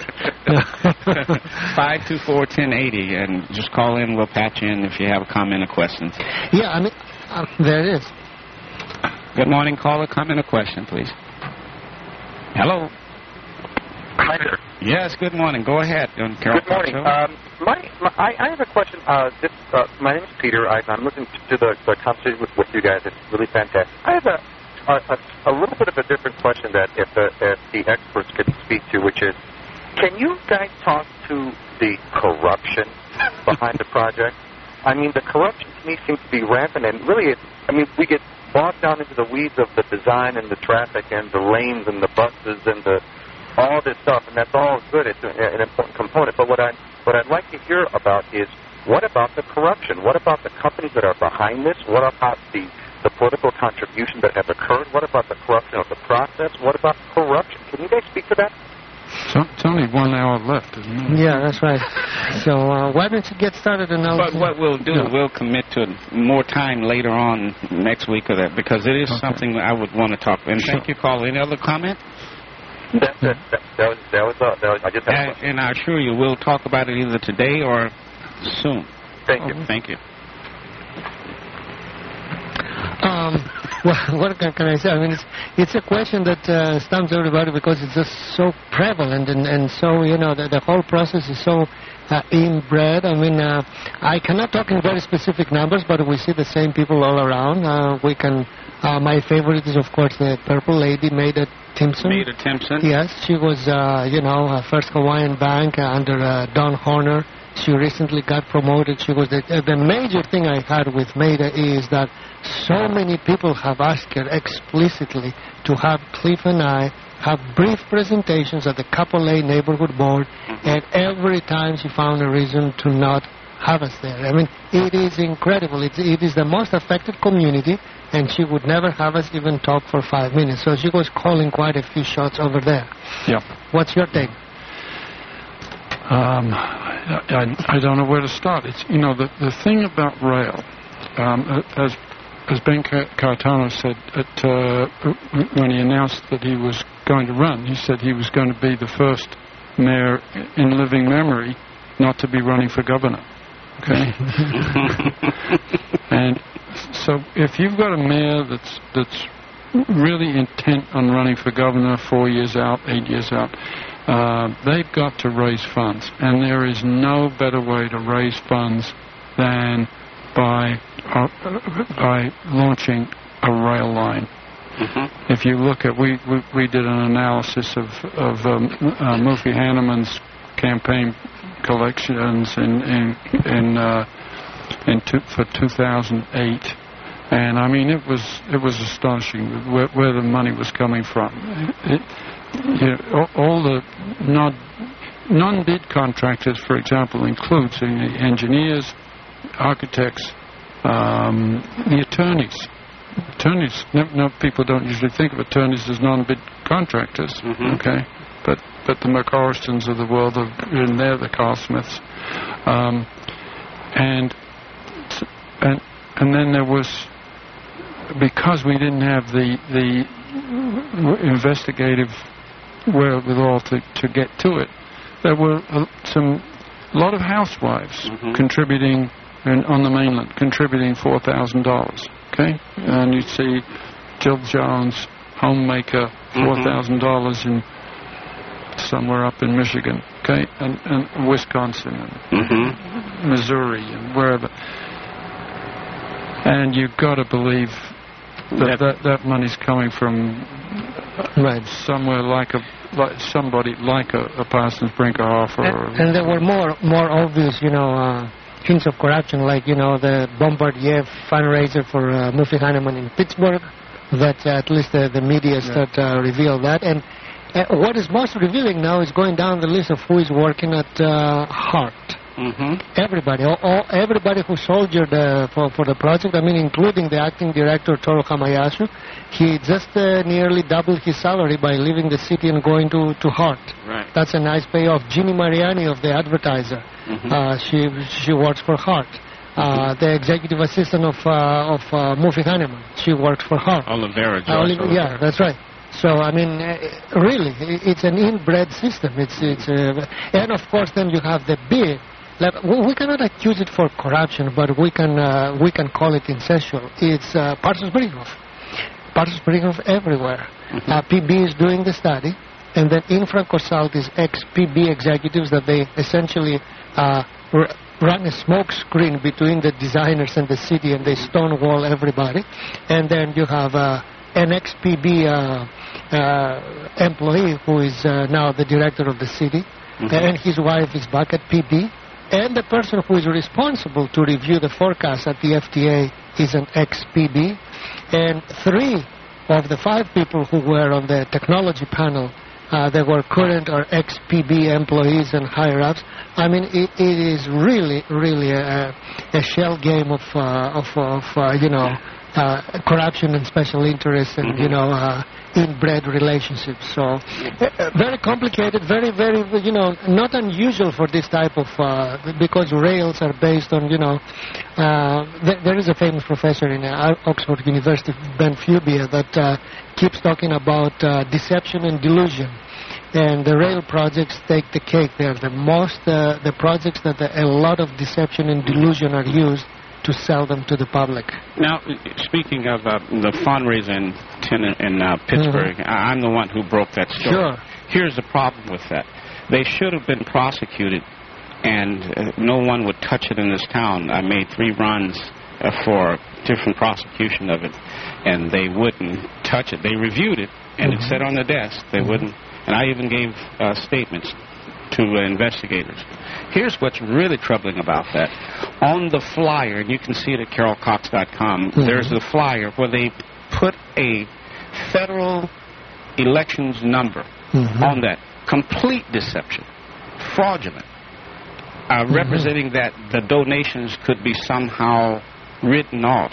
five two four, one zero eight zero, and just call in. We'll patch you in if you have a comment or question. Yeah, I mean, uh, there it is. Good morning, caller. Comment or question, please. Hello. Hi there. Yes, good morning. Go ahead. On Carol Good morning. Show. Um, my, my, I, I have a question. Uh, this, uh, my name is Peter. I, I'm listening to the, the conversation with, with you guys. It's really fantastic. I have a a, a, a little bit of a different question that if the, if the experts could speak to, which is, can you guys talk to the corruption behind the project? I mean, the corruption to me seems to be rampant, and really, it's, I mean, we get bogged down into the weeds of the design and the traffic and the lanes and the buses and the all this stuff, and that's all good. It's an important component. But what I what I'd like to hear about is, what about the corruption? What about the companies that are behind this? What about the the political contributions that have occurred? What about the corruption of the process? What about corruption? Can you guys speak to that? So, it's only one hour left, isn't it? Yeah, that's right. So uh, why don't you get started and I'll... But what we'll do, no. we'll commit to more time later on next week of that, because it is Okay. something that I would want to talk about. And Sure. thank you, Carl. Any other comment? That, that, that, that was that was, uh, that was I just had a And, question. and I assure you, we'll talk about it either today or soon. Thank you. Thank you. Um, well, what can, can I say? I mean, it's, it's a question that uh, stumps everybody because it's just so prevalent and, and so, you know, the, the whole process is so uh, inbred. I mean, uh, I cannot talk in very specific numbers, but we see the same people all around. Uh, we can, uh, my favorite is, of course, the Purple Lady, Maida Timpson. Maida Timpson. Yes, she was, uh, you know, uh, first Hawaiian Bank uh, under uh, Don Horner. She recently got promoted. She was the, uh, the major thing I had with Maida is that so many people have asked her explicitly to have Cliff and I have brief presentations at the Kapolei Neighborhood Board, Mm-hmm. and every time she found a reason to not have us there. I mean, it is incredible. It's, it is the most affected community, and she would never have us even talk for five minutes. So she was calling quite a few shots over there. Yeah. What's your take? Um, I, I don't know where to start. It's, you know, the, the thing about rail, um, as as Ben Caetano said at, uh, when he announced that he was going to run, he said he was going to be the first mayor in living memory not to be running for governor. Okay? And so if you've got a mayor that's that's really intent on running for governor four years out, eight years out, Uh, they've got to raise funds, and there is no better way to raise funds than by uh, by launching a rail line. Mm-hmm. If you look at, we, we we did an analysis of of um, uh, Mufi Hanneman's campaign collections in in in, uh, in two, for two thousand eight. And I mean, it was it was astonishing where, where the money was coming from. It, you know, all, all the non, non-bid contractors, for example, includes the engineers, architects, um, the attorneys. Attorneys, no, no, people don't usually think of attorneys as non-bid contractors. Mm-hmm. Okay, but but the McCorstons of the world are in there, the Carl Smiths, um, and and and then there was, because we didn't have the the investigative wherewithal to, to get to it, there were uh, some a lot of housewives mm-hmm. contributing and on the mainland contributing four thousand dollars. Okay, and you'd see Jill Jones, homemaker, four thousand dollars in somewhere up in Michigan. Okay, and, and Wisconsin and mm-hmm. Missouri and wherever. And you've got to believe that that, that money's coming from right. somewhere like a like somebody like a, a Parsons Brinkerhoff or. And, and there were more more obvious, you know, uh, hints of corruption, like you know the Bombardier fundraiser for uh, Mufi Hanneman in Pittsburgh. That uh, at least the, the media start uh, reveal that. And uh, what is most revealing now is going down the list of who is working at uh, Hart. Mm-hmm. Everybody, all, all, everybody who soldiered uh, for, for the project, I mean, including the acting director, Toru Hamayasu, he just uh, nearly doubled his salary by leaving the city and going to, to Hart. Right. That's a nice payoff. Ginny Mariani of the Advertiser, Mm-hmm. uh, she she works for Hart. Uh, the executive assistant of uh, of uh, Mufi Hanneman, she worked for Hart. Olivera, Uh, Oli- George yeah, that's right. So I mean, uh, really, i- it's an inbred system. It's it's, uh, and of course, then you have the big. Like, we we cannot accuse it for corruption, but we can uh, we can call it incestual. It's uh, Parsons Brinkhoff. Parsons Brinkhoff everywhere. Mm-hmm. Uh, P B is doing the study, and then Infra Consult is ex-P B executives that they essentially uh, r- run a smoke screen between the designers and the city, and they stonewall everybody. And then you have uh, an ex-P B uh, uh, employee who is uh, now the director of the city, mm-hmm. and his wife is back at P B, and the person who is responsible to review the forecast at the F D A is an ex-P B, and three of the five people who were on the technology panel, uh, they were current or ex-P B employees and higher-ups. I mean, it, it is really, really a, a shell game of, uh, of, of uh, you know, uh, corruption and special interests and, mm-hmm. you know, uh, inbred relationships. So, uh, very complicated, very, very, you know, not unusual for this type of, uh, because rails are based on, you know, uh, th- there is a famous professor in uh, Oxford University, Ben Fubia, that uh, keeps talking about uh, deception and delusion. And the rail projects take the cake. They are the most, uh, the projects that the, a lot of deception and delusion are used to sell them to the public. Now, speaking of uh, the fundraiser in, ten- in uh, Pittsburgh, mm-hmm. I'm the one who broke that story. Sure. Here's the problem with that. They should have been prosecuted, and uh, no one would touch it in this town. I made three runs uh, for different prosecution of it, and they wouldn't touch it. They reviewed it, and mm-hmm. it sat on the desk. They mm-hmm. wouldn't. And I even gave uh, statements to uh, investigators. Here's what's really troubling about that. On the flyer, and you can see it at carol cox dot com, mm-hmm. there's a flyer where they put a federal elections number mm-hmm. on that. Complete deception. Fraudulent. Uh, mm-hmm. Representing that the donations could be somehow written off.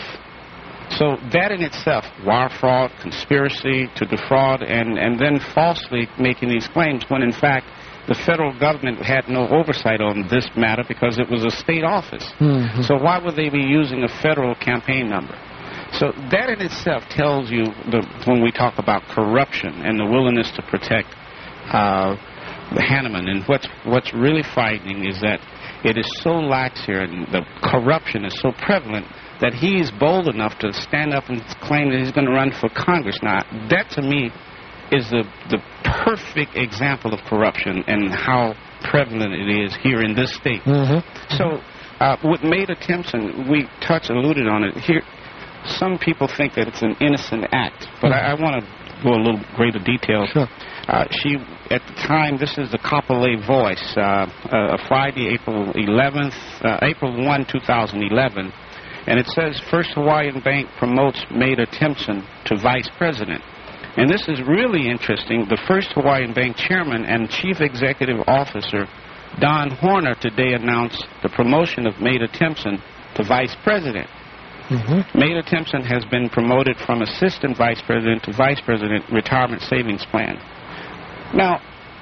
So that in itself, wire fraud, conspiracy to defraud, and, and then falsely making these claims when, in fact, the federal government had no oversight on this matter because it was a state office. Mm-hmm. So why would they be using a federal campaign number? So that in itself tells you, the, when we talk about corruption and the willingness to protect uh, Hanneman, and what's, what's really frightening is that it is so lax here and the corruption is so prevalent that he is bold enough to stand up and claim that he's going to run for Congress. Now, that to me is the, the perfect example of corruption and how prevalent it is here in this state. Mm-hmm. So, uh, with Maida Timpson, we touched, alluded on it. Here, some people think that it's an innocent act, but mm-hmm. I, I want to go a little greater detail. Sure. Uh, she, at the time, this is the Kapolei Voice, uh, uh, Friday, April eleventh, uh, April first, two thousand eleven. And it says, First Hawaiian Bank promotes Maida Timpson to vice president. And this is really interesting. The First Hawaiian Bank chairman and chief executive officer, Don Horner, today announced the promotion of Maida Timpson to vice president. Mm-hmm. Maida Timpson has been promoted from assistant vice president to vice president retirement savings plan. Now,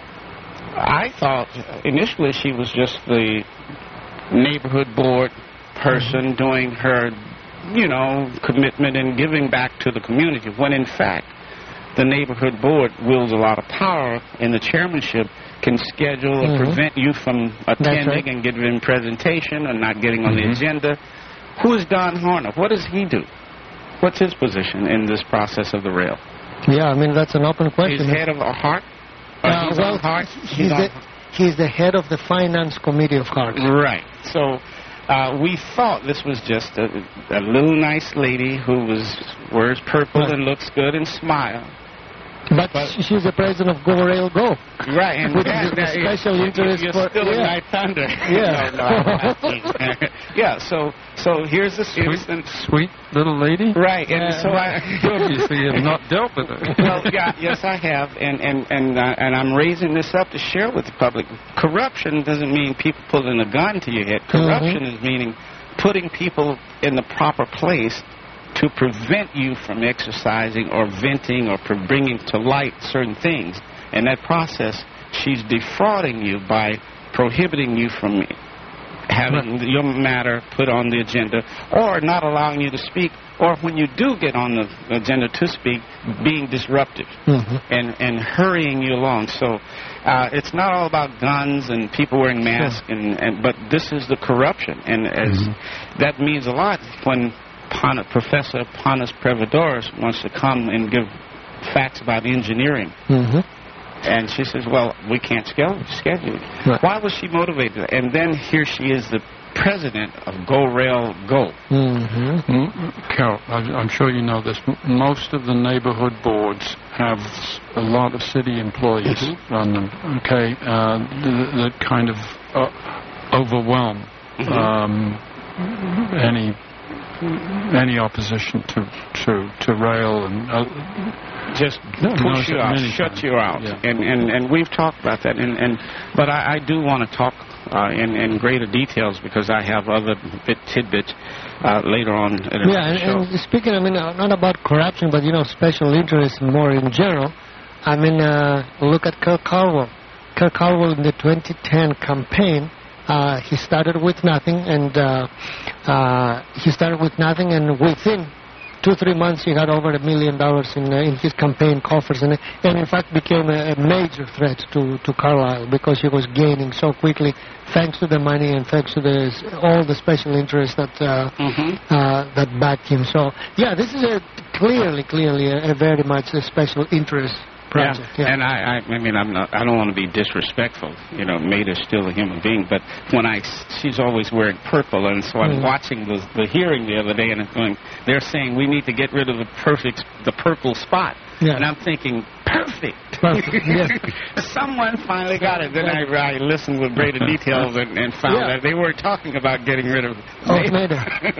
I thought initially she was just the neighborhood board person doing her, you know, commitment and giving back to the community, when in fact the neighborhood board wields a lot of power, and the chairmanship can schedule mm-hmm. or prevent you from attending right. and giving presentation or not getting on mm-hmm. the agenda. Who is Don Horner? What does he do? What's his position in this process of the rail? Yeah, I mean, that's an open question. He's head of a heart? Uh, he's well, on heart? He's, he's, the, he's the head of the finance committee of heart. Right. So Uh, we thought this was just a, a little nice lady who was wears purple right. and looks good and smile. But, but she's the president of Go Rail Go. Right, and with that, the, that, the special you're, interest you're for still yeah. in Night Thunder. Yeah. no, no, yeah. So, so here's the sweet, sweet little lady. Right, and yeah. so I you obviously have not dealt with her. Well, yeah, yes, I have, and and and uh, and I'm raising this up to share with the public. Corruption doesn't mean people pulling a gun to your head. Corruption mm-hmm. is meaning putting people in the proper place to prevent you from exercising or venting or pre- bringing to light certain things. In that process, she's defrauding you by prohibiting you from having your matter put on the agenda, or not allowing you to speak, or when you do get on the agenda to speak, being disruptive mm-hmm. and, and hurrying you along. So uh, it's not all about guns and people wearing masks, sure. and, and but this is the corruption, and as mm-hmm. that means a lot when Pana, Professor Panas Prevodoris wants to come and give facts about engineering. Mm-hmm. And she says, well, we can't schedule, schedule it. Right. Why was she motivated? And then here she is, the president of Go Rail Go. Mm-hmm. Mm, Carol, I- I'm sure you know this. M- Most of the neighborhood boards have s- a lot of city employees Mhm. on them, okay, uh, th- that kind of uh, overwhelm Mhm. um, any any opposition to to, to rail and uh, Just No, push no, you out, many shut times. you out, Yeah. and, and and we've talked about that. And, and but I, I do want to talk uh, in in greater details because I have other bit tidbits uh, later on in the Yeah, and, show. and speaking, I mean, uh, not about corruption, but, you know, special interests more in general. I mean, uh, look at Kirk Carwell. Kirk Carwell in the twenty ten campaign, uh, he started with nothing, and uh, uh, he started with nothing, and within two, three months, he had over a million dollars in uh, in his campaign coffers, and, and in fact became a, a major threat to, to Carlisle because he was gaining so quickly thanks to the money and thanks to the, all the special interests that uh, Mhm. uh, that backed him. So, yeah, this is a clearly, clearly a, a very much a special interest project. Yeah. Yeah. And I, I, I mean, I'm not, I don't want to be disrespectful. You know, Maida's still a human being, but when I, she's always wearing purple, and so I'm Mm. watching the, the hearing the other day, and it's going, they're saying we need to get rid of the perfect, the purple spot, Yeah. and I'm thinking, perfect. Perfect, yes. Someone finally got it. Then I, I listened with greater details and, and found Yeah. that they were talking about getting rid of. Oh, Maida.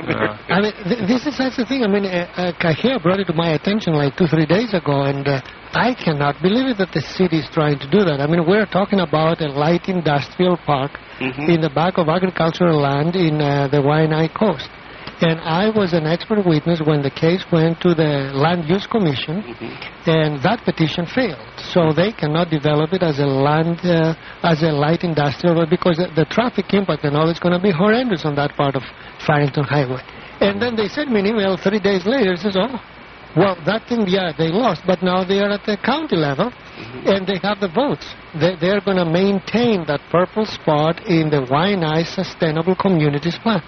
I mean, th- this is such a thing. I mean, uh, uh, Kahia brought it to my attention like two, three days ago, and uh, I cannot believe it that the city is trying to do that. I mean, we're talking about a light industrial park Mhm. in the back of agricultural land in uh, the Waianae coast. And I was an expert witness when the case went to the Land Use Commission, and that petition failed. So they cannot develop it as a land, uh, as a light industrial, because the, the traffic impact and all is going to be horrendous on that part of Farrington Highway. And then they sent me an email three days later, says, oh, well, that thing, yeah, they lost, but now they are at the county level, and they have the votes. They, they're going to maintain that purple spot in the Waianae Sustainable Communities Plan.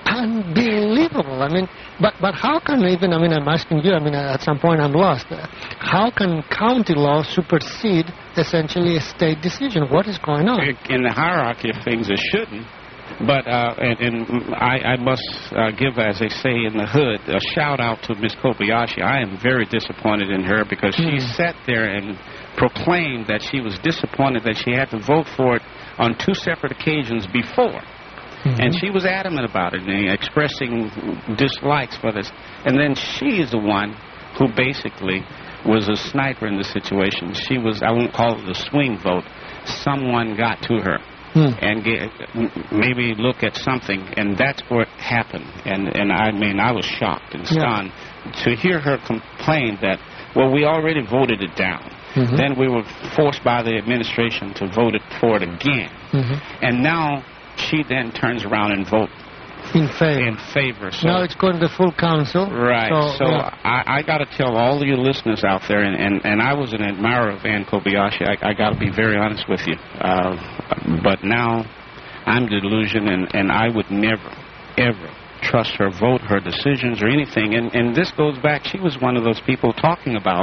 Unbelievable. I mean, but but how can even, I mean, I'm asking you, I mean, at some point I'm lost. Uh, How can county law supersede essentially a state decision? What is going on? In the hierarchy of things, it shouldn't. But uh, and, and I, I must uh, give, as they say in the hood, a shout out to Miss Kobayashi. I am very disappointed in her because she Hmm. sat there and proclaimed that she was disappointed that she had to vote for it on two separate occasions before. Mhm. And she was adamant about it and expressing dislikes for this. And then she is the one who basically was a sniper in the situation. She was, I won't call it a swing vote. Someone got to her Hmm. and get, maybe look at something, and that's what happened. And, and I mean, I was shocked and Yeah. stunned to hear her complain that, well, we already voted it down. Mhm. Then we were forced by the administration to vote it for it again. Mhm. And now she then turns around and votes In favor. in favor. So, Now it's going to full council. right. So, So, yeah. I, I got to tell all of you listeners out there, and, and, and I was an admirer of Ann Kobayashi. I, I got to be very honest with you. Uh, but now I'm delusioned, and, and I would never, ever trust her vote, her decisions, or anything. And, and this goes back. She was one of those people talking about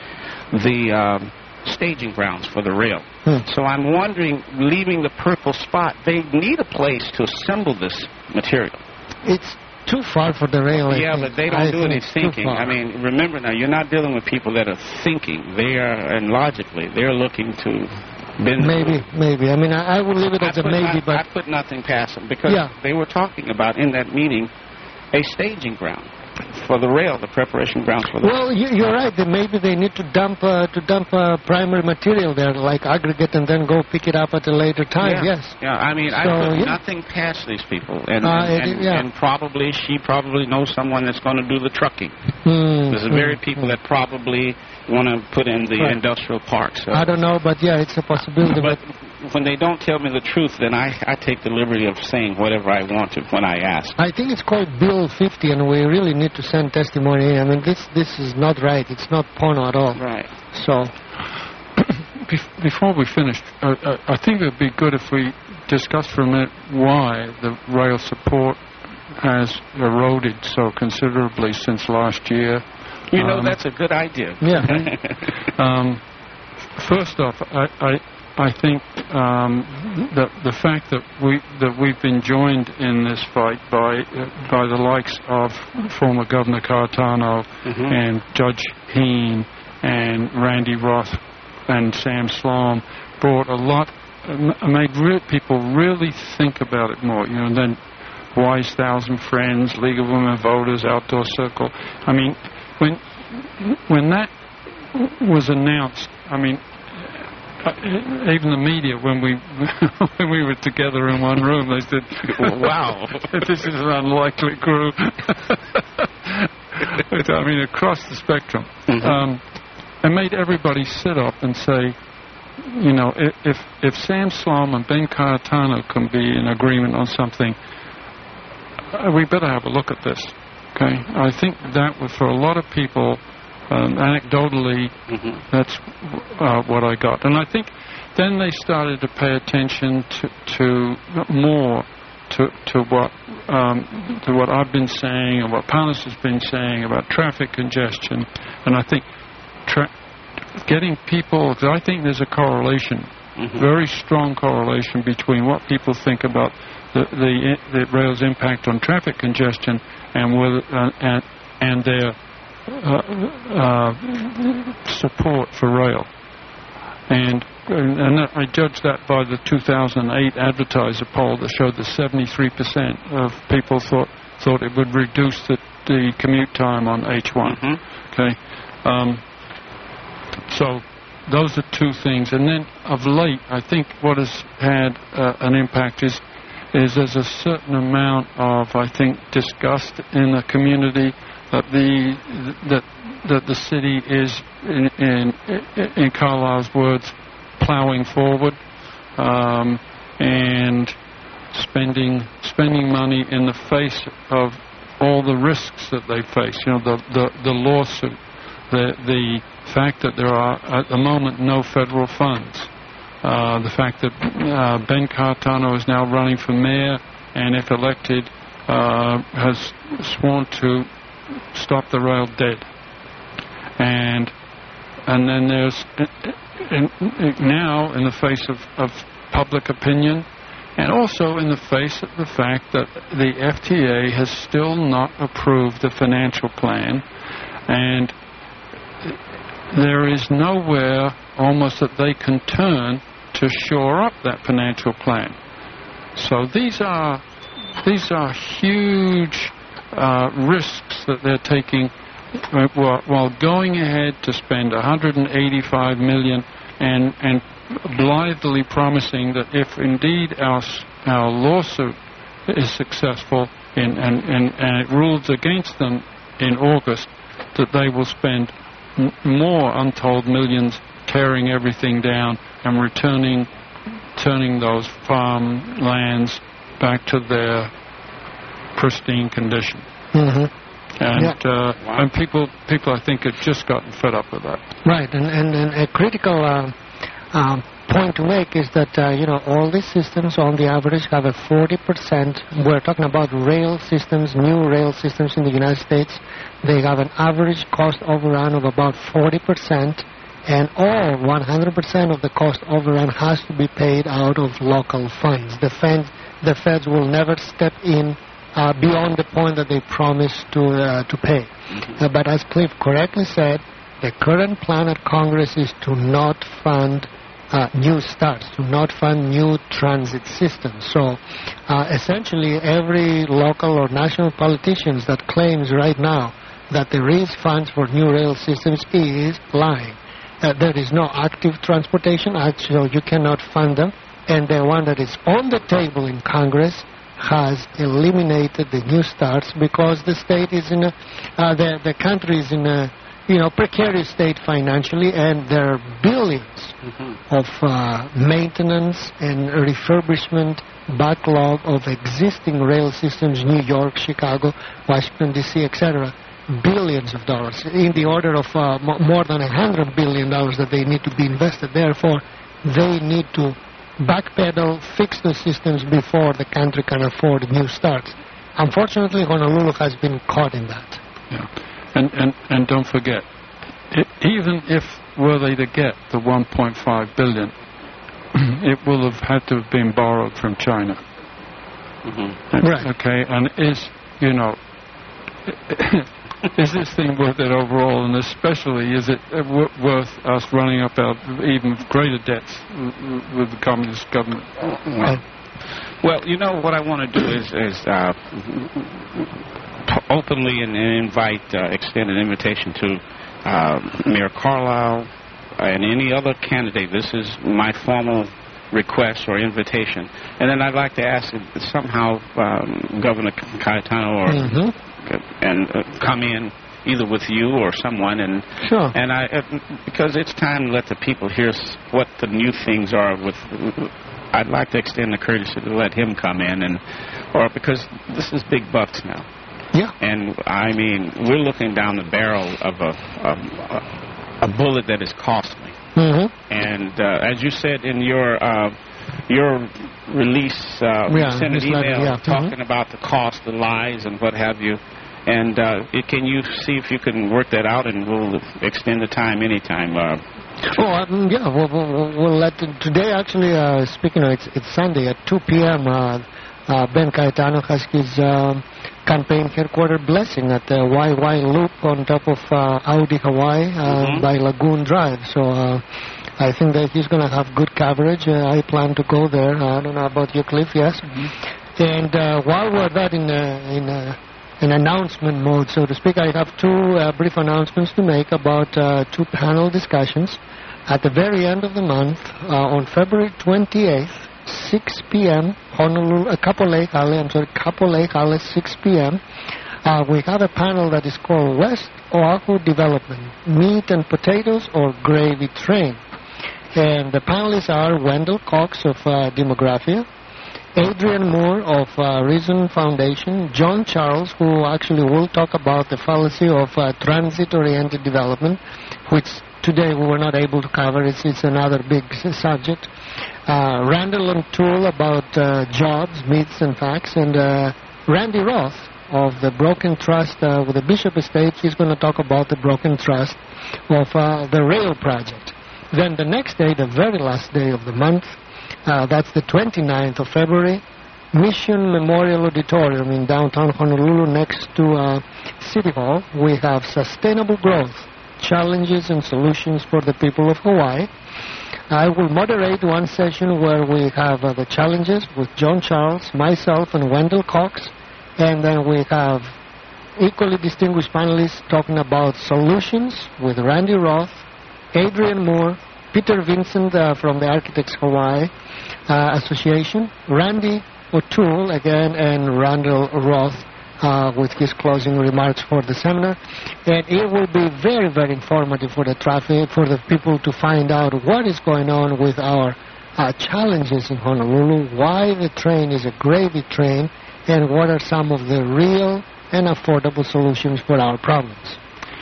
the um, staging grounds for the rail. Hmm. So I'm wondering, leaving the purple spot, they need a place to assemble this material. It's too far for the rail. I Yeah, think. but they don't I do think any it's too thinking. far. I mean, remember now, you're not dealing with people that are thinking. They are, and logically, they're looking to bend. Maybe, maybe. I mean, I, I would leave it I as a put, maybe, I, but I put nothing past them because Yeah. they were talking about in that meeting a staging ground for the rail, the preparation grounds for the well, you, you're right. That maybe they need to dump uh, to dump uh, primary material there, like aggregate, and then go pick it up at a later time. Yeah. Yes. Yeah, I mean, I So, put yeah. nothing past these people, and Uh, and, it- and, yeah. and probably she probably knows someone that's going to do the trucking. Hmm, There's hmm, very people hmm. that probably want to put in the Right. industrial parks. So. I don't know, but yeah, it's a possibility. But But when they don't tell me the truth, then I, I take the liberty of saying whatever I want to when I ask. I think it's called Bill fifty, and we really need to send testimony in. I mean, this this is not right. It's not porno at all. Right. So, Bef- Before we finish, uh, uh, I think it would be good if we discuss for a minute why the rail support has eroded so considerably since last year. You know, Um, that's a good idea. yeah. Um, first off, I, I, I think um, that the fact that we that we've been joined in this fight by uh, by the likes of former Governor Cayetano Mm-hmm. and Judge Heen and Randy Roth and Sam Slom brought a lot, uh, made re- people really think about it more. You know, and then Wise Thousand Friends, League of Women Voters, Outdoor Circle. I mean, when when that was announced, I mean. Uh, even the media, when we when we were together in one room, they said, "Wow, this is an unlikely group." I mean, across the spectrum, Mm-hmm. um, it made everybody sit up and say, you know, if if, if Sam Slom and Ben Cayetano can be in agreement on something, uh, we better have a look at this. Okay, I think that was for a lot of people. Um, anecdotally, Mm-hmm. that's uh, what I got. And I think then they started to pay attention to, to more to to what um, to what I've been saying and what Panos has been saying about traffic congestion. And I think tra- getting people, because I think there's a correlation, Mm-hmm. very strong correlation between what people think about the the, the rail's impact on traffic congestion and whether uh, and and their Uh, uh, support for rail, and and I judged that by the two thousand eight Advertiser poll that showed that seventy-three percent of people thought thought it would reduce the, the commute time on H one. Mm-hmm. Okay, um, so those are two things, and then of late, I think what has had uh, an impact is is there's a certain amount of I think disgust in the community. That the that that the city is, in in, in Carlisle's words, plowing forward um, and spending spending money in the face of all the risks that they face. You know, the the, the lawsuit, the the fact that there are at the moment no federal funds, uh, the fact that uh, Ben Cayetano is now running for mayor and, if elected, uh, has sworn to stop the rail dead, and and then there's in, in, now in the face of, of public opinion, and also in the face of the fact that the F T A has still not approved the financial plan, and there is nowhere almost that they can turn to shore up that financial plan. So these are these are huge Uh, risks that they're taking uh, while, while going ahead to spend one hundred eighty-five million dollars and and blithely promising that if indeed our our lawsuit is successful in, and, and, and it rules against them in August, that they will spend m- more untold millions tearing everything down and returning turning those farmlands back to their pristine condition. Mm-hmm. And Yeah. uh, Wow. and people people I think have just gotten fed up with that. Right, and, and, and a critical uh, um, point to make is that, uh, you know, all these systems on the average have a forty percent, we're talking about rail systems, new rail systems in the United States, they have an average cost overrun of about forty percent, and all one hundred percent of the cost overrun has to be paid out of local funds. The feds, the feds will never step in Uh, beyond the point that they promised to uh, to pay. Uh, but as Cliff correctly said, the current plan at Congress is to not fund uh, new starts, to not fund new transit systems. So uh, essentially every local or national politician that claims right now that there is funds for new rail systems is lying. Uh, there is no active transportation, actually you cannot fund them, and the one that is on the table in Congress has eliminated the new starts because the state is in a, uh, the, the country is in a, you know, precarious state financially, and there are billions Mm-hmm. of uh, maintenance and refurbishment backlog of existing rail systems, New York, Chicago, Washington, D C, et cetera, billions of dollars, in the order of uh, m- more than one hundred billion dollars that they need to be invested. Therefore, they need to backpedal, fix the systems before the country can afford new starts. Unfortunately, Honolulu has been caught in that. Yeah. And, and, and don't forget, it, even if were they to get the one point five billion it will have had to have been borrowed from China. Mm-hmm. Right. Okay, and is, you know, is this thing worth it overall, and especially is it uh, w- worth us running up our even greater debts w- w- with the communist government? Well, well, you know, what I want to do is, is uh, openly and, and invite, uh, extend an invitation to uh, Mayor Carlisle and any other candidate. This is my formal request or invitation. And then I'd like to ask if somehow um, Governor Cayetano or Mm-hmm. and uh, come in either with you or someone, and Sure. and I uh, because it's time to let the people hear s- what the new things are. With I'd like to extend the courtesy to let him come in, and or because this is big bucks now. Yeah. And I mean, we're looking down the barrel of a a, a bullet that is costly. Mm-hmm. And uh, as you said in your uh, your release, uh, Yeah, you sent an this letter, email yeah. talking about the cost, the lies, and what have you. And uh, it, can you see if you can work that out, and we'll extend the time anytime. Uh, Oh, um, yeah, we'll, we'll, we'll let, today actually, uh, speaking of, it's, it's Sunday at two p.m., uh, uh, Ben Cayetano has his um, campaign headquarter blessing at the Y Y Loop on top of uh, Audi Hawaii uh, Mhm. by Lagoon Drive. So uh, I think that he's going to have good coverage. Uh, I plan to go there. I don't know about you, Cliff, yes? And uh, while we're that in, uh, in uh, in announcement mode, so to speak, I have two uh, brief announcements to make about uh, two panel discussions. At the very end of the month, uh, on February twenty-eighth, six p.m., Honolulu, uh, Kapolei Hale, I'm sorry, Kapolei Hale, six p.m., uh, we have a panel that is called West Oahu Development, Meat and Potatoes or Gravy Train. And the panelists are Wendell Cox of uh, Demographia, Adrian Moore of uh, Reason Foundation, John Charles, who actually will talk about the fallacy of uh, transit-oriented development, which today we were not able to cover. It's, it's another big s- subject. Uh, Randall and Toole about uh, jobs, myths, and facts, and uh, Randy Roth of the Broken Trust uh, with the Bishop Estate. He's going to talk about the Broken Trust of uh, the rail project. Then the next day, the very last day of the month, uh, that's the twenty-ninth of February, Mission Memorial Auditorium in downtown Honolulu next to uh, City Hall. We have Sustainable Growth, Challenges and Solutions for the People of Hawaii. I will moderate one session where we have uh, the challenges with John Charles, myself, and Wendell Cox. And then we have equally distinguished panelists talking about solutions with Randy Roth, Adrian Moore, Peter Vincent uh, from the Architects Hawaii uh, Association, Randy O'Toole again, and Randall Roth uh, with his closing remarks for the seminar. And it will be very, very informative for the traffic, for the people to find out what is going on with our uh, challenges in Honolulu, why the train is a gravy train, and what are some of the real and affordable solutions for our problems.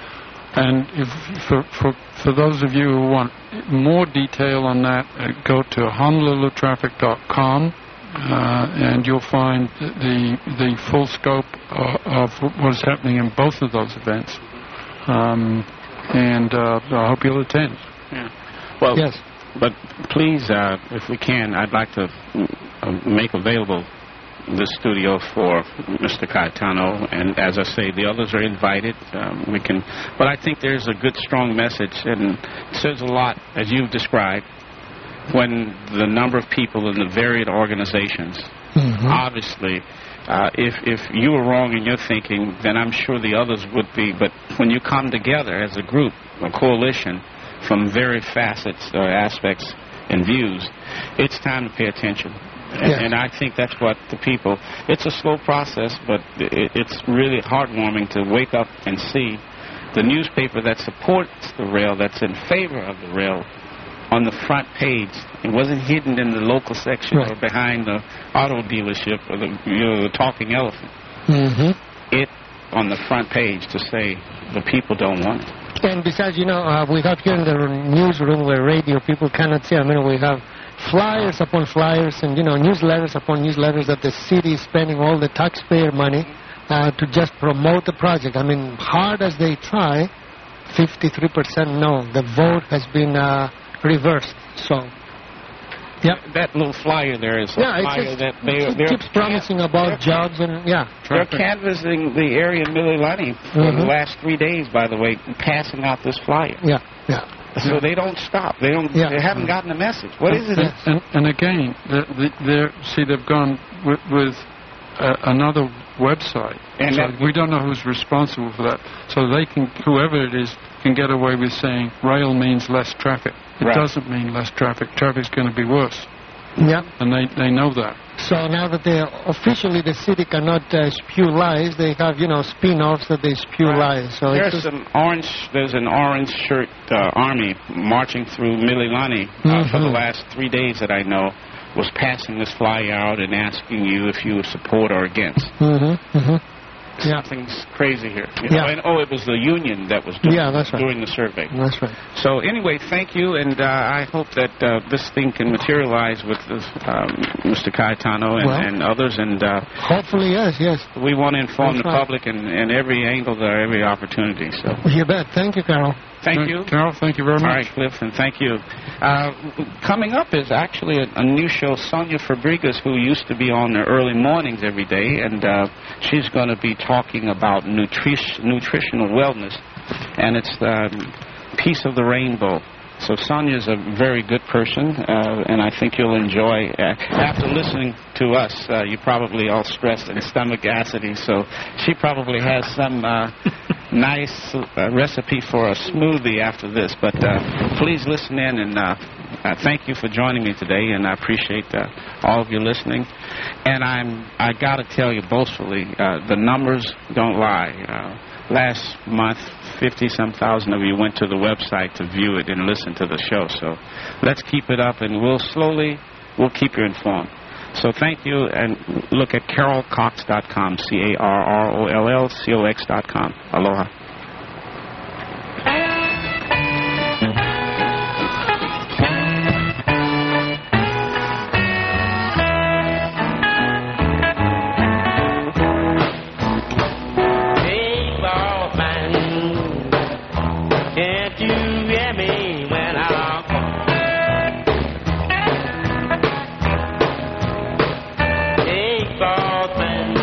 And if, for, for, for those of you who want more detail on that, uh, go to honolulu traffic dot com, uh, and you'll find the the full scope uh, of what's happening in both of those events. Um, and uh, I hope you'll attend. Yeah. Well, Yes. but please, uh, if we can, I'd like to uh, make available this studio for Mister Cayetano, and as I say, the others are invited. Um, we can, but I think there's a good, strong message, and it says a lot, as you've described, when the number of people in the varied organizations, Mhm. obviously, uh, if if you were wrong in your thinking, then I'm sure the others would be. But when you come together as a group, a coalition, from varied facets or aspects and views, it's time to pay attention. And, Yes. and I think that's what the people, it's a slow process, but it, it's really heartwarming to wake up and see the newspaper that supports the rail, that's in favor of the rail, on the front page. It wasn't hidden in the local section Right. or behind the auto dealership or the, you know, the talking elephant. Mhm. It on the front page to say the people don't want it. And besides, you know, uh, we have here in the newsroom where radio people cannot see. I mean, we have flyers upon flyers and, you know, newsletters upon newsletters that the city is spending all the taxpayer money uh, to just promote the project. I mean, hard as they try, fifty-three percent no. The vote has been uh, reversed. So Yeah. That little flyer there is a Yeah, it's flyer just- that they, it they're, keeps promising about jobs and, yeah. they're canvassing the area in Mililani for Mhm. the last three days, by the way, passing out this flyer. Yeah, yeah. So they don't stop. They don't. Yeah. They haven't gotten the message. What is it? And, and, and again, the, the, they're, see, they've gone with, with uh, another website. And so that- we don't know who's responsible for that. So they can, whoever it is, can get away with saying rail means less traffic. It Right. doesn't mean less traffic. Traffic's going to be worse. Yeah. And they, they know that. So now that they officially the city cannot uh, spew lies, they have, you know, spin-offs that they spew lies. So There's it's just, some orange. There's an orange shirt uh, army marching through Mililani uh, for the Mhm. last three days that I know. Was passing this flyer out and asking you if you support or against. Mm-hmm, mm-hmm. Yeah. Something's crazy here. You know? Yeah. And, oh, it was the union that was doing, Yeah, that's right. doing the survey. That's right. So anyway, thank you, and uh, I hope that uh, this thing can materialize with this, um, Mister Cayetano and, Well. and others, and uh, Hopefully, yes, yes. we want to inform That's the right. public in, in every angle, or every opportunity. So You bet. Thank you, Carol. thank you. Carol, thank you very All much. right, Cliff, and thank you. Uh, coming up is actually a, a new show, Sonia Fabregas, who used to be on the early mornings every day, and uh, she's going to be talking about nutri- nutritional wellness, and it's um, Piece of the Rainbow. So Sonia's a very good person, uh, and I think you'll enjoy. Uh, after listening to us, uh, you're probably all stressed and stomach acidy, so she probably has some uh, nice uh, recipe for a smoothie after this. But uh, please listen in, and uh, uh, thank you for joining me today, and I appreciate uh, all of you listening. And I'm I got to tell you boastfully, uh, the numbers don't lie. Uh, Last month, fifty-some thousand of you went to the website to view it and listen to the show. So let's keep it up, and we'll slowly, we'll keep you informed. So thank you, and look at carol cox dot com, C A R R O L L C O X dot com. Aloha. Can't you hear me when I call? Hey, Bossman,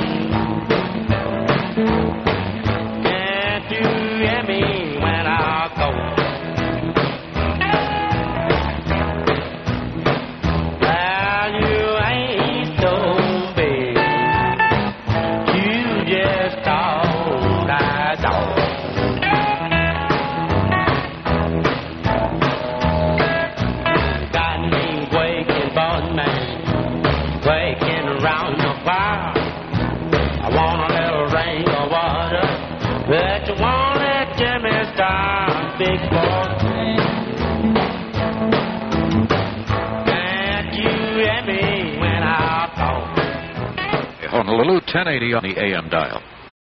can't you hear me when I call? Well, you ain't so big, you just talk like dog. Got me waking, boss man, waking around the fire. I want a little rain of water, but you want it, Jimmy Star, big boss. Can't you hear me when I talk? Honolulu ten eighty on the A M dial.